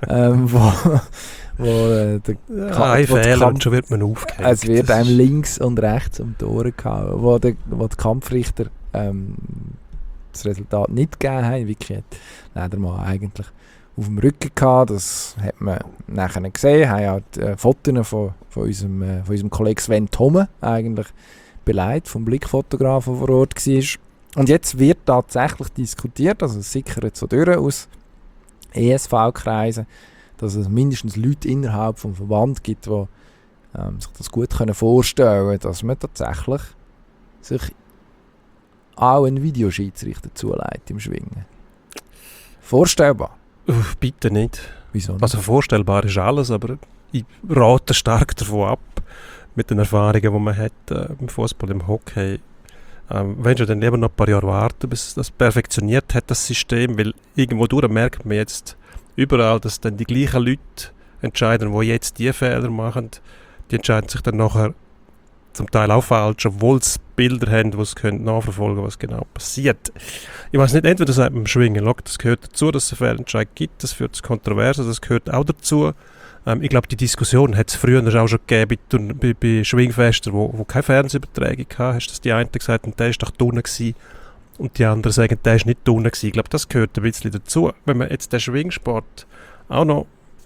Schon wird man aufgehängt. Es wird einem links und rechts um die Ohren gehauen, wo die Kampfrichter das Resultat nicht gegeben haben. Vicky hat Ledermann eigentlich auf dem Rücken gehabt, das hat man nachher gesehen. Wir haben auch Fotos von unserem Kollegen Sven Thome eigentlich beleidigt, vom Blickfotografen, der vor Ort war. Und jetzt wird tatsächlich diskutiert, also es sickert so durch aus ESV-Kreisen, dass es mindestens Leute innerhalb des Verband gibt, die sich das gut vorstellen können, dass man tatsächlich sich auch einen Videoschiedsrichter zuleitet im Schwingen. Vorstellbar? Bitte nicht. Wieso nicht? Also vorstellbar ist alles, aber ich rate stark davon ab, mit den Erfahrungen, die man hat im Fußball, im Hockey. Wenn du dann lieber noch ein paar Jahre warten, bis das perfektioniert hat, das System, weil irgendwo durch merkt man jetzt überall, dass dann die gleichen Leute entscheiden, die jetzt die Fehler machen, die entscheiden sich dann nachher zum Teil auch falsch, obwohl sie Bilder haben, die sie nachverfolgen können, was genau passiert. Ich weiß nicht, entweder sagt man im Schwingen, das gehört dazu, dass es einen Fehlentscheid gibt, das führt zu Kontroversen, das gehört auch dazu. Ich glaube, die Diskussion hat es früher auch schon gegeben bei Schwingfesten, wo keine Fernsehübertragung hatten. Hast du die einen gesagt, und der war doch drinnen gewesen, und die anderen sagen, der war nicht drinnen gewesen. Ich glaube, das gehört ein bisschen dazu. Wenn man jetzt den Schwingsport auch noch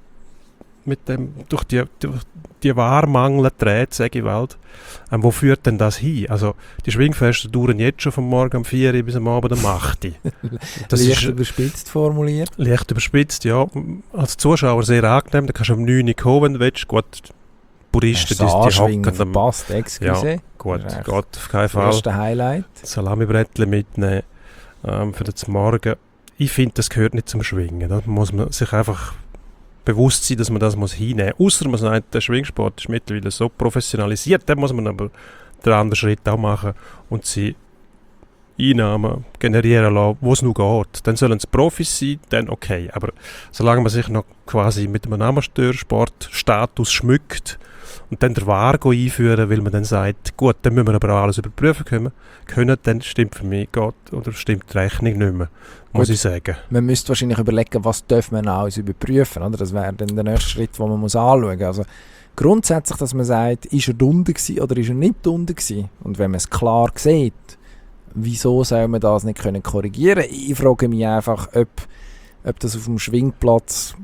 mit dem, durch die Wahrmangel-Drähte, sage ich bald, wo führt denn das hin? Also die Schwingfeste dauern jetzt schon von morgen um 4 Uhr bis am Abend um 8 Uhr. Das leicht ist überspitzt formuliert. leicht überspitzt, ja. Als Zuschauer sehr angenehm, da kannst du um 9 Uhr kommen, wenn du willst. Gut, Puristen, die hocken verpasst, excuse. Ja, gut, geht auf keinen Das Fall. erste Highlight. Salami-Brettchen mitnehmen für den Morgen. Ich finde, das gehört nicht zum Schwingen. Da muss man sich einfach bewusst sein, dass man das hinnehmen muss. Ausser man sagt, der Schwingsport ist mittlerweile so professionalisiert, dann muss man aber den anderen Schritt auch machen und sie Einnahmen generieren lassen, wo es nur geht. Dann sollen es Profis sein, dann okay. Aber solange man sich noch quasi mit einem Amateursportstatus schmückt und dann der Vargo einführen, weil man dann sagt, gut, dann müssen wir aber auch alles überprüfen können, dann stimmt für mich stimmt die Rechnung nicht mehr, muss ich sagen. Man müsste wahrscheinlich überlegen, was darf man alles überprüfen, oder? Das wäre dann der nächste Schritt, den man muss anschauen muss. Also grundsätzlich, dass man sagt, ist er drunter gewesen oder ist er nicht drunter gewesen? Und wenn man es klar sieht, wieso soll man das nicht korrigieren können? Ich frage mich einfach, ob das auf dem Schwingplatz,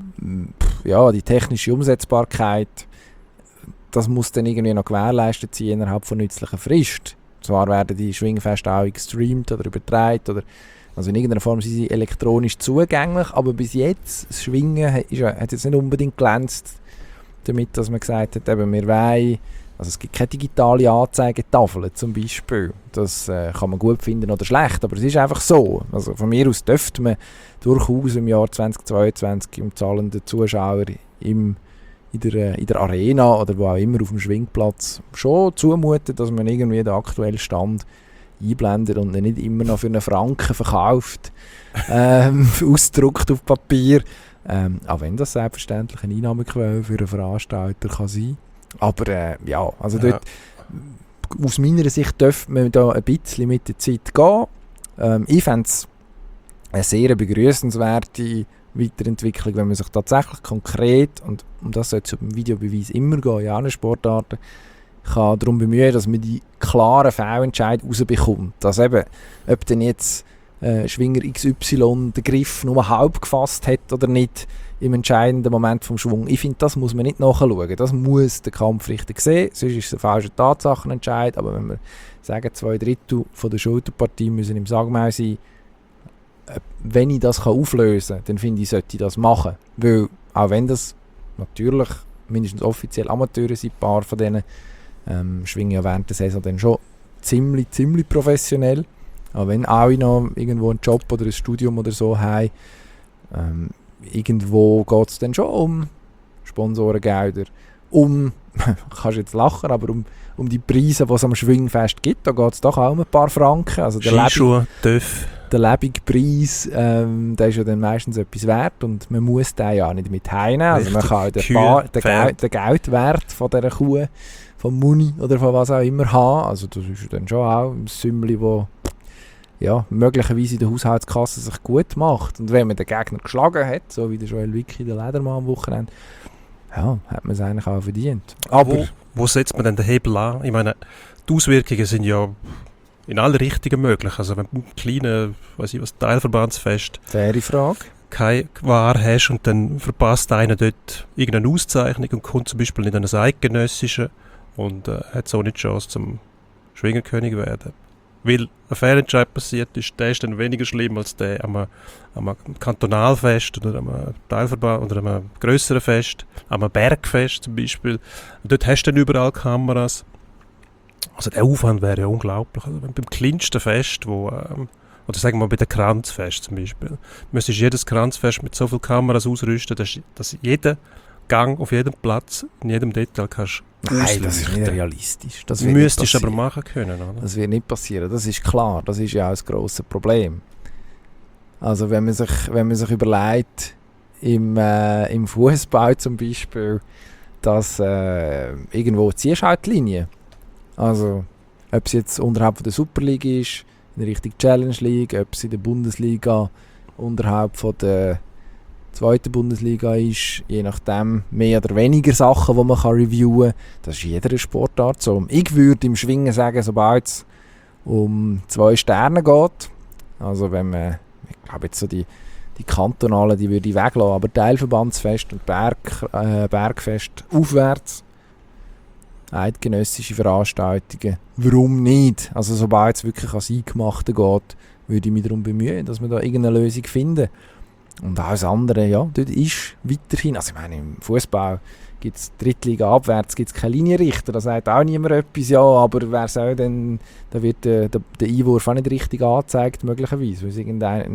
die technische Umsetzbarkeit, das muss dann irgendwie noch gewährleistet sein innerhalb von nützlicher Frist. Zwar werden die Schwingfeste auch gestreamt oder übertragen, also in irgendeiner Form sind sie elektronisch zugänglich, aber bis jetzt, das Schwingen hat jetzt nicht unbedingt glänzt damit, dass man gesagt hat, eben, wir wollen, also es gibt keine digitale Anzeigetafel zum Beispiel. Das kann man gut finden oder schlecht, aber es ist einfach so. Also von mir aus dürfte man durchaus im Jahr 2022 im zahlenden Zuschauer in der Arena oder wo auch immer auf dem Schwingplatz schon zumuten, dass man irgendwie den aktuellen Stand einblendet und ihn nicht immer noch für einen Franken verkauft, ausgedruckt auf Papier. Auch wenn das selbstverständlich eine Einnahmequelle für einen Veranstalter kann sein. Aber dort, aus meiner Sicht dürfte man da ein bisschen mit der Zeit gehen. Ich fände es eine sehr begrüßenswerte Weiterentwicklung, wenn man sich tatsächlich konkret, und um das soll es beim Videobeweis immer gehen, in allen Sportarten, kann darum bemühen, dass man die klaren Fehlentscheide rausbekommt. Dass eben, ob denn jetzt Schwinger XY den Griff nur halb gefasst hat oder nicht im entscheidenden Moment vom Schwung. Ich finde, das muss man nicht nachschauen. Das muss der Kampfrichter sehen, sonst ist es ein falscher Tatsachenentscheid. Aber wenn wir sagen, 2/3 von der Schulterpartie müssen im Sagmaul sein, wenn ich das auflösen kann, dann finde ich, sollte ich das machen. Weil, auch wenn das natürlich mindestens offiziell Amateure sind, ein paar von denen schwingen ja während der Saison dann schon ziemlich professionell. Auch wenn alle noch irgendwo einen Job oder ein Studium oder so haben, irgendwo geht es dann schon um Sponsorengelder, kannst jetzt lachen, aber um die Preise, die es am Schwingfest gibt, da geht es doch auch um ein paar Franken. Also der lebige Preis, der ist ja dann meistens etwas wert und man muss den ja nicht mit heimnehmen. Also man kann den Geldwert von dieser Kuh, vom Muni oder von was auch immer haben. Also das ist dann schon auch ein Sümmli, das möglicherweise in der Haushaltskasse sich gut macht. Und wenn man den Gegner geschlagen hat, so wie der Joel Wicki, der Ledermann am Wochenende, hat man es eigentlich auch verdient. Aber wo setzt man denn den Hebel an? Ich meine, die Auswirkungen sind ja in alle Richtungen möglich. Also wenn du einen kleinen, Teilverbandsfest faire Frage. Keine Ware hast und dann verpasst einer dort irgendeine Auszeichnung und kommt zum Beispiel in ein eidgenössische und hat so nicht die Chance zum Schwingerkönig werden. Weil ein Fehlentscheid passiert ist, der ist dann weniger schlimm als der am Kantonalfest oder am Teilverband oder am grösseren Fest, am Bergfest zum Beispiel. Und dort hast du dann überall Kameras. Also der Aufwand wäre ja unglaublich. Also beim kleinsten Fest, oder sagen wir mal bei den Kranzfest zum Beispiel, müsstest du jedes Kranzfest mit so vielen Kameras ausrüsten, dass jeder Gang auf jedem Platz, in jedem Detail kannst Nein, das ist nicht realistisch. Das müsstest du aber machen können, oder? Das wird nicht passieren, das ist klar. Das ist ja auch das grosse Problem. Also wenn man sich überlegt, im Fußball zum Beispiel, dass irgendwo ziehst du halt die Linie. Also ob es jetzt unterhalb von der Superliga ist, in Richtung Challenge League, ob es in der Bundesliga unterhalb von der zweiten Bundesliga ist, je nachdem mehr oder weniger Sachen, die man reviewen kann. Das ist in jeder Sportart so. Ich würde im Schwingen sagen, sobald es um 2 Sterne geht, also wenn man, ich glaube jetzt so die die kantonalen, die würde ich weglassen, aber Teilverbandsfest und Bergfest aufwärts, eidgenössische Veranstaltungen, warum nicht? Also sobald es wirklich ans Eingemachte geht, würde ich mich darum bemühen, dass wir da irgendeine Lösung finden. Und alles andere, ja, dort ist weiterhin, also ich meine, im Fußball gibt es Drittliga abwärts, gibt es keine Linienrichter, da sagt auch niemand etwas, ja, aber wer soll denn, da wird der Einwurf auch nicht richtig angezeigt, möglicherweise, weil es irgendein,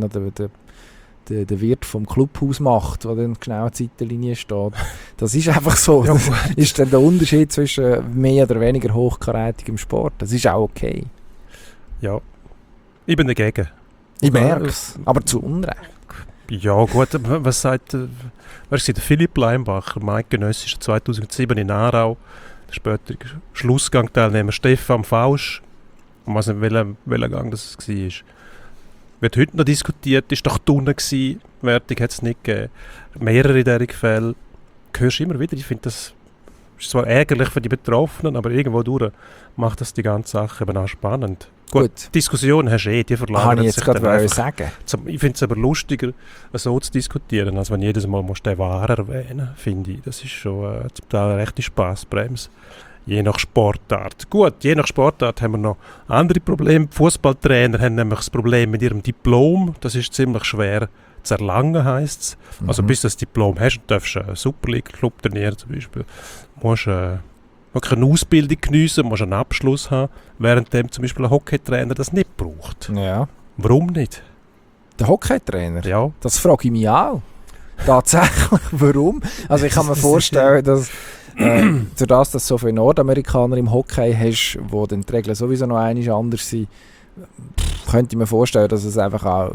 der Wirt vom Clubhaus macht, der dann genau an der Seitenlinie steht. Das ist einfach so. Ja, das ist dann der Unterschied zwischen mehr oder weniger hochkarätigem Sport. Das ist auch okay. Ja, ich bin dagegen. Ich merke es, aber zu Unrecht. Ja gut, was sagt der Philipp Leimbacher, Eidgenössischer 2007 in Aarau, der spätere Schlussgang-Teilnehmer Stefan Fausch, ich weiß nicht, welcher Gang das war. Wird heute noch diskutiert, ist doch drinnen gewesen, Wertung hat es nicht gegeben. Mehrere dieser Fälle hörst du immer wieder, ich finde das ist zwar ärgerlich für die Betroffenen, aber irgendwo durch macht das die ganze Sache eben auch spannend. Gut. Diskussion hast du die verlagern sich dann einfach. Sagen. Ich finde es aber lustiger, so zu diskutieren, als wenn jedes Mal den Wahr erwähnen, finde ich. Das ist schon zum Teil eine rechte Spassbremse. Je nach Sportart. Gut, je nach Sportart haben wir noch andere Probleme. Die Fußballtrainer haben nämlich das Problem mit ihrem Diplom. Das ist ziemlich schwer zu erlangen, heisst es. Also bis du das Diplom hast, darfst du einen Super League-Club trainieren zum Beispiel. Du musst eine Ausbildung geniessen, musst einen Abschluss haben, während zum Beispiel ein Hockeytrainer das nicht braucht. Ja. Warum nicht? Der Hockeytrainer? Ja. Das frage ich mich auch. Tatsächlich, warum? Also ich kann mir vorstellen, dass durch das, dass du so viele Nordamerikaner im Hockey hast, wo dann die Regeln sowieso noch einmal anders sind, könnte ich mir vorstellen, dass es einfach auch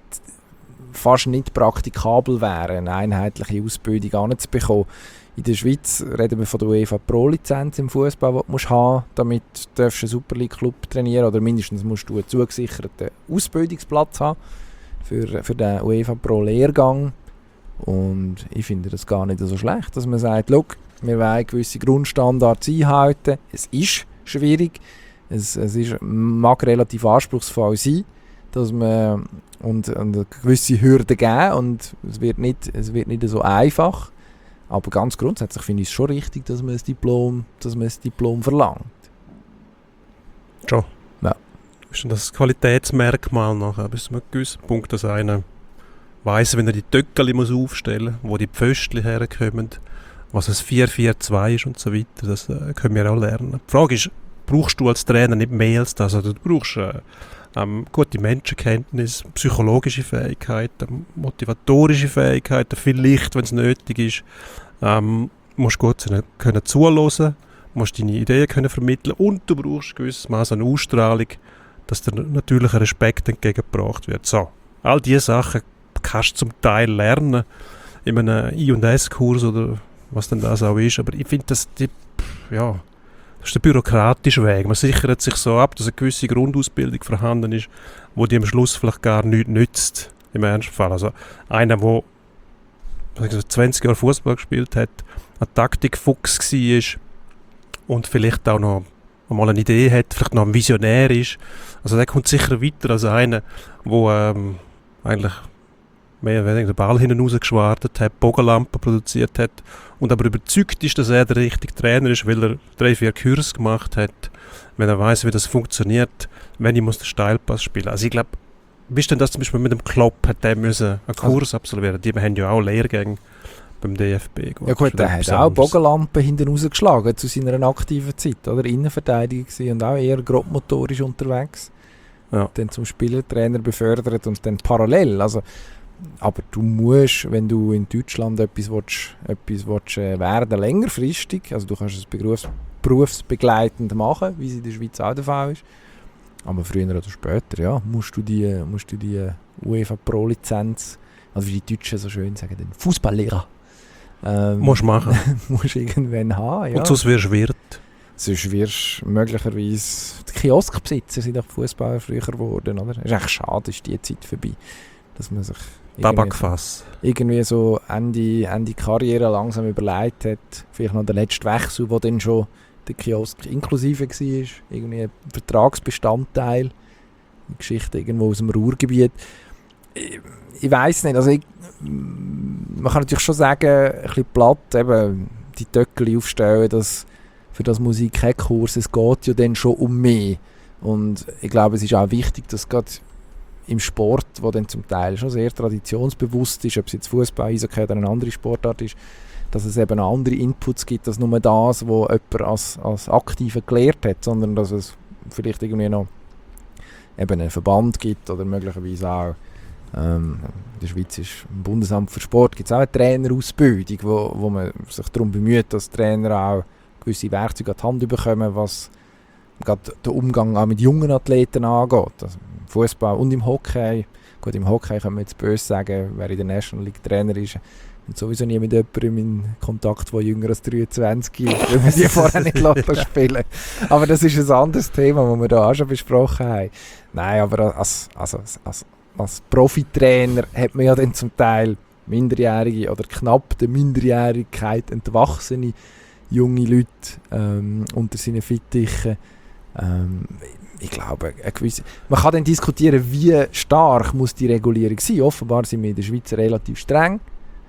fast nicht praktikabel wäre, eine einheitliche Ausbildung anzubekommen. In der Schweiz reden wir von der UEFA Pro-Lizenz im Fußball, die du musst haben, damit du einen Super League-Club trainieren oder mindestens musst du einen zugesicherten Ausbildungsplatz haben für den UEFA Pro-Lehrgang. Und ich finde das gar nicht so schlecht, dass man sagt, schau, wir wollen gewisse Grundstandards einhalten. Es ist schwierig, es mag relativ anspruchsvoll sein, dass man und eine gewisse Hürden geben und es wird nicht so einfach. Aber ganz grundsätzlich finde ich es schon richtig, dass man das Diplom verlangt. Schon. Ja. Ist das Qualitätsmerkmal nachher bis zu einem gewissen Punkt, dass einer weiss, wenn er die Töckeli muss aufstellen muss, wo die Pföstchen herkommen, was ein 4-4-2 ist und so weiter, das können wir auch lernen. Die Frage ist, brauchst du als Trainer nicht mehr als das? Also du brauchst gute Menschenkenntnis, psychologische Fähigkeiten, motivatorische Fähigkeiten, vielleicht, wenn es nötig ist. Musst gut können zuhören, musst deine Ideen können vermitteln und du brauchst gewisses Maß an Ausstrahlung, dass der natürliche Respekt entgegengebracht wird. So, all diese Sachen kannst du zum Teil lernen in einem I&S-Kurs oder was denn das auch ist, aber ich finde, das ist der bürokratische Weg. Man sichert sich so ab, dass eine gewisse Grundausbildung vorhanden ist, wo die am Schluss vielleicht gar nichts nützt, im Ernstfall. Also einer, der 20 Jahre Fußball gespielt hat, ein Taktikfuchs war und vielleicht auch noch mal eine Idee hat, vielleicht noch ein Visionär ist. Also der kommt sicher weiter als einer, der eigentlich mehr oder weniger den Ball hinten rausgeschwartet hat, Bogenlampen produziert hat und aber überzeugt ist, dass er der richtige Trainer ist, weil er 3-4 Kurse gemacht hat, wenn er weiß, wie das funktioniert, wenn ich muss den Steilpass spielen. Also ich glaube, wie ist denn das zum Beispiel mit dem Klopp, hat der müssen einen Kurs absolvieren? Die haben ja auch Lehrgänge beim DFB. Ja gut, der hat auch Bogenlampen hinten rausgeschlagen zu seiner aktiven Zeit, oder? Innenverteidiger gewesen und auch eher grobmotorisch unterwegs. Ja. Dann zum Spielertrainer befördert und dann parallel, also aber du musst, wenn du in Deutschland etwas willst, werden längerfristig, also du kannst es berufsbegleitend machen, wie es in der Schweiz auch der Fall ist, aber früher oder später, ja, musst du die UEFA Pro-Lizenz, also wie die Deutschen so schön sagen, den Fußballlehrer musst machen. Musst irgendwann haben, ja. Und sonst wirst du Wirt. Sonst wirst du möglicherweise die Kioskbesitzer sind auch Fußballer früher geworden, oder? Es ist eigentlich schade, ist die Zeit vorbei, dass man sich Tabakfass. Irgendwie so Ende Karriere langsam überlegt hat, vielleicht noch der letzte Wechsel, wo dann schon der Kiosk inklusive war, irgendwie ein Vertragsbestandteil, eine Geschichte irgendwo aus dem Ruhrgebiet. ich weiss nicht, also man kann natürlich schon sagen, ein bisschen platt, eben die Töckchen aufstellen, dass für das Musik kein Kurs, es geht ja dann schon um mehr. Und ich glaube, es ist auch wichtig, dass gerade im Sport, wo dann zum Teil schon sehr traditionsbewusst ist, ob es jetzt Fußball, Eishockey oder eine andere Sportart ist, dass es eben auch andere Inputs gibt, als nur das, was jemand als Aktiver gelehrt hat, sondern dass es vielleicht irgendwie noch eben einen Verband gibt oder möglicherweise auch in der Schweiz ist im Bundesamt für Sport gibt es auch eine Trainerausbildung, wo man sich darum bemüht, dass Trainer auch gewisse Werkzeuge an die Hand bekommen, was gerade den Umgang auch mit jungen Athleten angeht. Also im Fußball und im Hockey. Gut, im Hockey kann man jetzt böse sagen, wer in der National League Trainer ist. Und sowieso nie mit jemandem in Kontakt, der jünger als 23 ist, weil man die vorher nicht spielen. Aber das ist ein anderes Thema, das wir da auch schon besprochen haben. Nein, aber als Profitrainer hat man ja dann zum Teil minderjährige oder knapp der Minderjährigkeit entwachsene junge Leute unter seinen Fittichen. Ich glaube, man kann dann diskutieren, wie stark muss die Regulierung sein. Offenbar sind wir in der Schweiz relativ streng.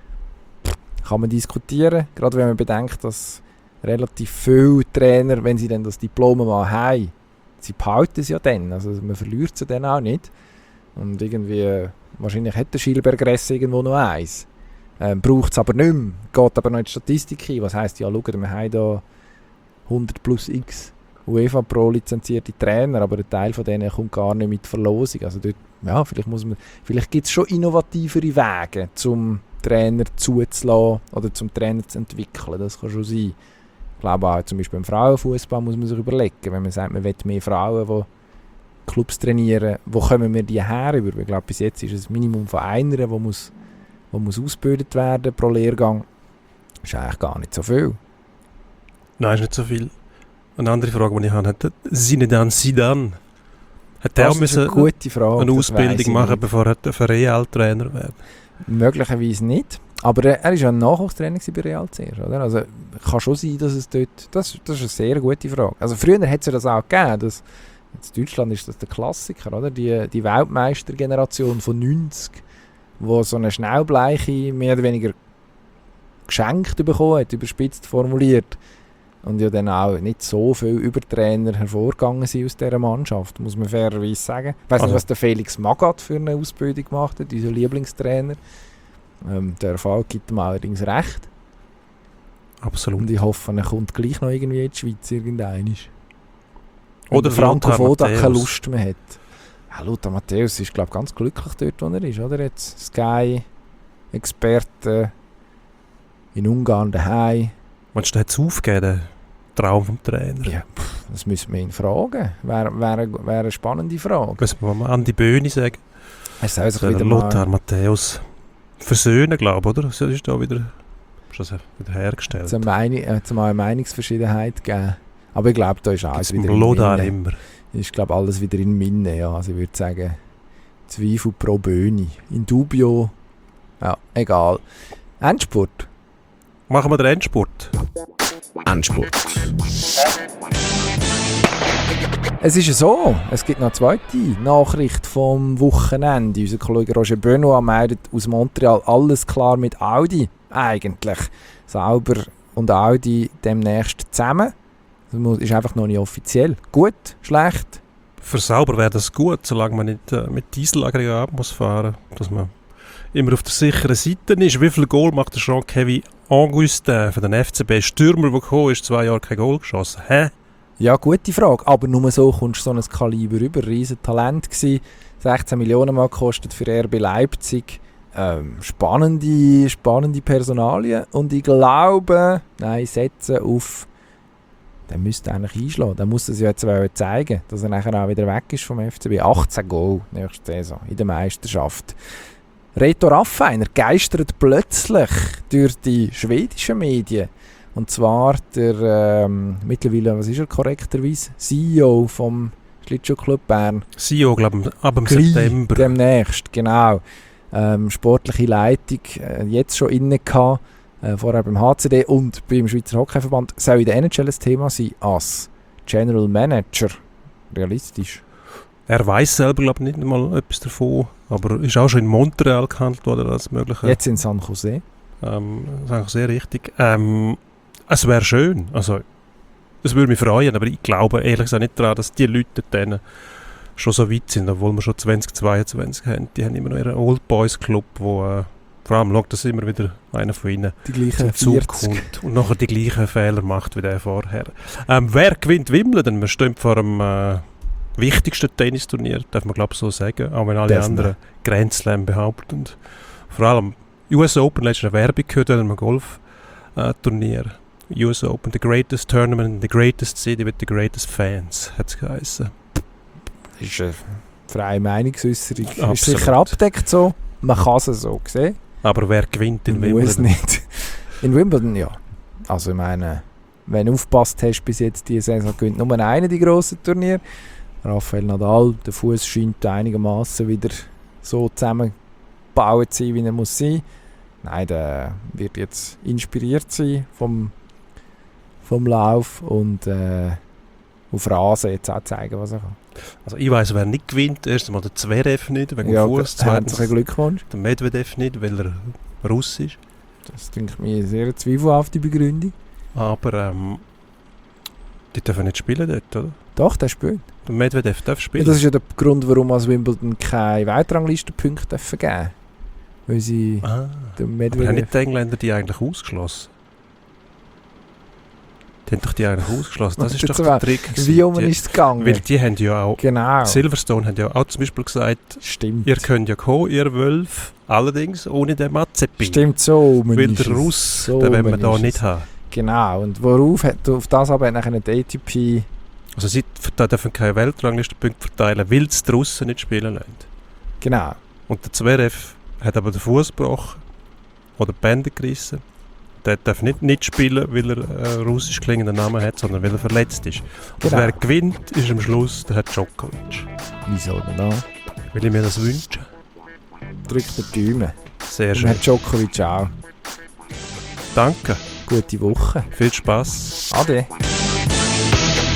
Kann man diskutieren, gerade wenn man bedenkt, dass relativ viele Trainer, wenn sie dann das Diplom mal haben, sie behalten es ja dann, also man verliert sie dann auch nicht. Und irgendwie, wahrscheinlich hat der Schilbergress irgendwo noch eins. Braucht es aber nicht mehr, geht aber noch in die Statistik hin. Was heisst, ja, schaut, wir haben da 100 plus x UEFA Pro lizenzierte Trainer, aber ein Teil von denen kommt gar nicht mit Verlosung. Also dort, ja, vielleicht gibt es schon innovativere Wege, zum Trainer zuzulassen oder zum Trainer zu entwickeln. Das kann schon sein. Ich glaube auch, zum Beispiel beim Frauenfußball muss man sich überlegen, wenn man sagt, man will mehr Frauen, die Clubs trainieren, wo kommen wir die her? Ich glaube, bis jetzt ist es ein Minimum von einer, die muss ausgebildet werden pro Lehrgang. Das ist eigentlich gar nicht so viel. Nein, ist nicht so viel. Eine andere Frage, die ich habe, hat Zinedine Zidane, hat der auch eine gute Frage, eine Ausbildung machen, bevor er für Real-Trainer wird? Möglicherweise nicht. Aber er war ja ein Nachwuchstrainer bei Real zuerst, oder? Also kann schon sein, dass es dort... Das ist eine sehr gute Frage. Also früher hat es ja das auch gegeben. In Deutschland ist das der Klassiker, oder? Die Weltmeistergeneration von 90, die so eine Schnellbleiche mehr oder weniger geschenkt bekommen hat, überspitzt formuliert. Und ja dann auch nicht so viele Übertrainer hervorgegangen sind aus dieser Mannschaft, muss man fairerweise sagen. Ich weiss nicht, was der Felix Magath für eine Ausbildung gemacht hat, unser Lieblingstrainer. Der Erfolg gibt ihm allerdings recht. Absolut. Und ich hoffe, er kommt gleich noch irgendwie in die Schweiz irgendwann. Oder Franco Foda keine Lust mehr hat. Ja, Lothar Matthäus ist, glaube ich, ganz glücklich dort, wo er ist. Oder? Jetzt Sky-Experte in Ungarn daheim. Meinst du, hat es aufgegeben, den Traum vom Trainer? Ja, das müssen wir ihn fragen. Wäre eine spannende Frage. Müssen wir mal Andi Böhni sagen. Er soll sich wieder Lothar Matthäus versöhnen, glaube ich, oder? Das ist da wieder hergestellt. Es hat mal eine Meinungsverschiedenheit gegeben. Aber ich glaube, da ist alles wieder in Lothar immer. Ist, glaube alles wieder in Minne. Ja. Also ich würde sagen, Zweifel pro Böhni. In dubio, ja, egal. Endspurt. Machen wir den Endspurt. Endspurt. Es ist ja so, es gibt noch eine zweite Nachricht vom Wochenende. Unser Kollege Roger Benoit meldet aus Montreal, alles klar mit Audi. Eigentlich. Sauber und Audi demnächst zusammen. Das ist einfach noch nicht offiziell. Gut, schlecht? Für Sauber wäre das gut, solange man nicht mit Dieselaggregat muss fahren muss. Dass man immer auf der sicheren Seite ist. Wie viel Goal macht der Jean-Kevin Augustin von den FCB? Stürmer, der gekommen ist, 2 Jahre kein Goal geschossen. Hä? Ja, gute Frage. Aber nur so kommst du so ein Kaliber über. Riesen Talent gewesen. 16 Millionen Mal gekostet für RB Leipzig. Spannende Personalien. Und ich glaube, setzen auf... Der müsste eigentlich einschlagen. Der muss es ja jetzt zeigen, dass er nachher auch wieder weg ist vom FCB. 18 Goal nächste Saison in der Meisterschaft. Reto Raffiner geistert plötzlich durch die schwedischen Medien. Und zwar der mittlerweile, was ist er korrekterweise? CEO vom Schlittschuhclub Bern. CEO, glaube ich, ab dem September. Demnächst, genau. Sportliche Leitung jetzt schon inne gehabt. Vorher beim HCD und beim Schweizer Hockeyverband. Soll in der NHL ein Thema sein als General Manager? Realistisch? Er weiß selber, glaube ich, nicht mal etwas davon, aber ist auch schon in Montreal gehandelt worden als mögliche. Jetzt in San Jose. Das ist eigentlich sehr richtig. Es wäre schön, also es würde mich freuen, aber ich glaube ehrlich gesagt nicht daran, dass die Leute denen schon so weit sind, obwohl wir schon 2022 haben. Die haben immer noch ihren Old Boys Club, wo vor allem schaut, dass immer wieder einer von ihnen Die gleichen zum Zug 40. kommt und nachher die gleichen Fehler macht wie der vorher. Wer gewinnt Wimbledon? Wir stehen vor dem wichtigsten Tennisturnier, darf man glaube ich so sagen, auch wenn alle Das anderen Grand Slam behaupten. Und vor allem US Open, letzte Werbung gehört an einem Golfturnier. US Open, the greatest tournament in the greatest city with the greatest fans, hat es geheißen. Das ist eine freie Meinungsäußerung. Absolut. Ist sicher abgedeckt so. Man kann es so sehen. Aber wer gewinnt in Man muss Wimbledon? nicht. In Wimbledon, ja. Also ich meine, wenn du aufgepasst hast bis jetzt diese Saison, gewinnt nur einer die grossen Turniere. Rafael Nadal, der Fuß scheint einigermaßen wieder so zusammengebaut zu sein, wie er muss sein. Nein, der wird jetzt inspiriert sein vom Lauf und auf Rasen jetzt auch zeigen, was er kann. Also ich weiss, wer nicht gewinnt. Erst einmal der Zverev nicht, wegen Ja, Fuß. herzlichen Glückwunsch. Der Medvedev nicht, weil er Russ ist. Das denke mir sehr zweifelhafte Begründung. Aber die dürfen nicht spielen dort, oder? Doch, der spielt. Der Medvedev darf Ja, spielen. das ist ja der Grund, warum als Wimbledon keine Weitranglistenpunkte geben dürfen. Weil sie den aber haben Medvedev... nicht die Engländer die eigentlich ausgeschlossen? Die haben doch die eigentlich ausgeschlossen. Das ist doch der Trick. Wie um Die- ist es gegangen? Weil die haben ja auch... Genau. Silverstone hat ja auch zum Beispiel gesagt, Stimmt. ihr könnt ja kommen, ihr Wölfe, allerdings ohne den Mazepin. Stimmt, so. Weil der Russ, So den wollen wir da ist nicht es. haben. Genau. Und auf das aber hat nachher die ATP... Also sie dürfen keine Weltranglistenpunkte verteilen, weil sie die Russen nicht spielen lassen. Genau. Und der Zverev hat aber den Fuß gebrochen oder die Bänder gerissen. Der darf nicht spielen, weil er einen russisch klingenden Namen hat, sondern weil er verletzt ist. Und Genau. wer gewinnt, ist am Schluss der Herr Djokovic. Wieso denn auch? Will ich mir das wünschen? Drückt den Daumen. Sehr Und schön. Herr Djokovic auch. Danke. Gute Woche. Viel Spaß. Ade.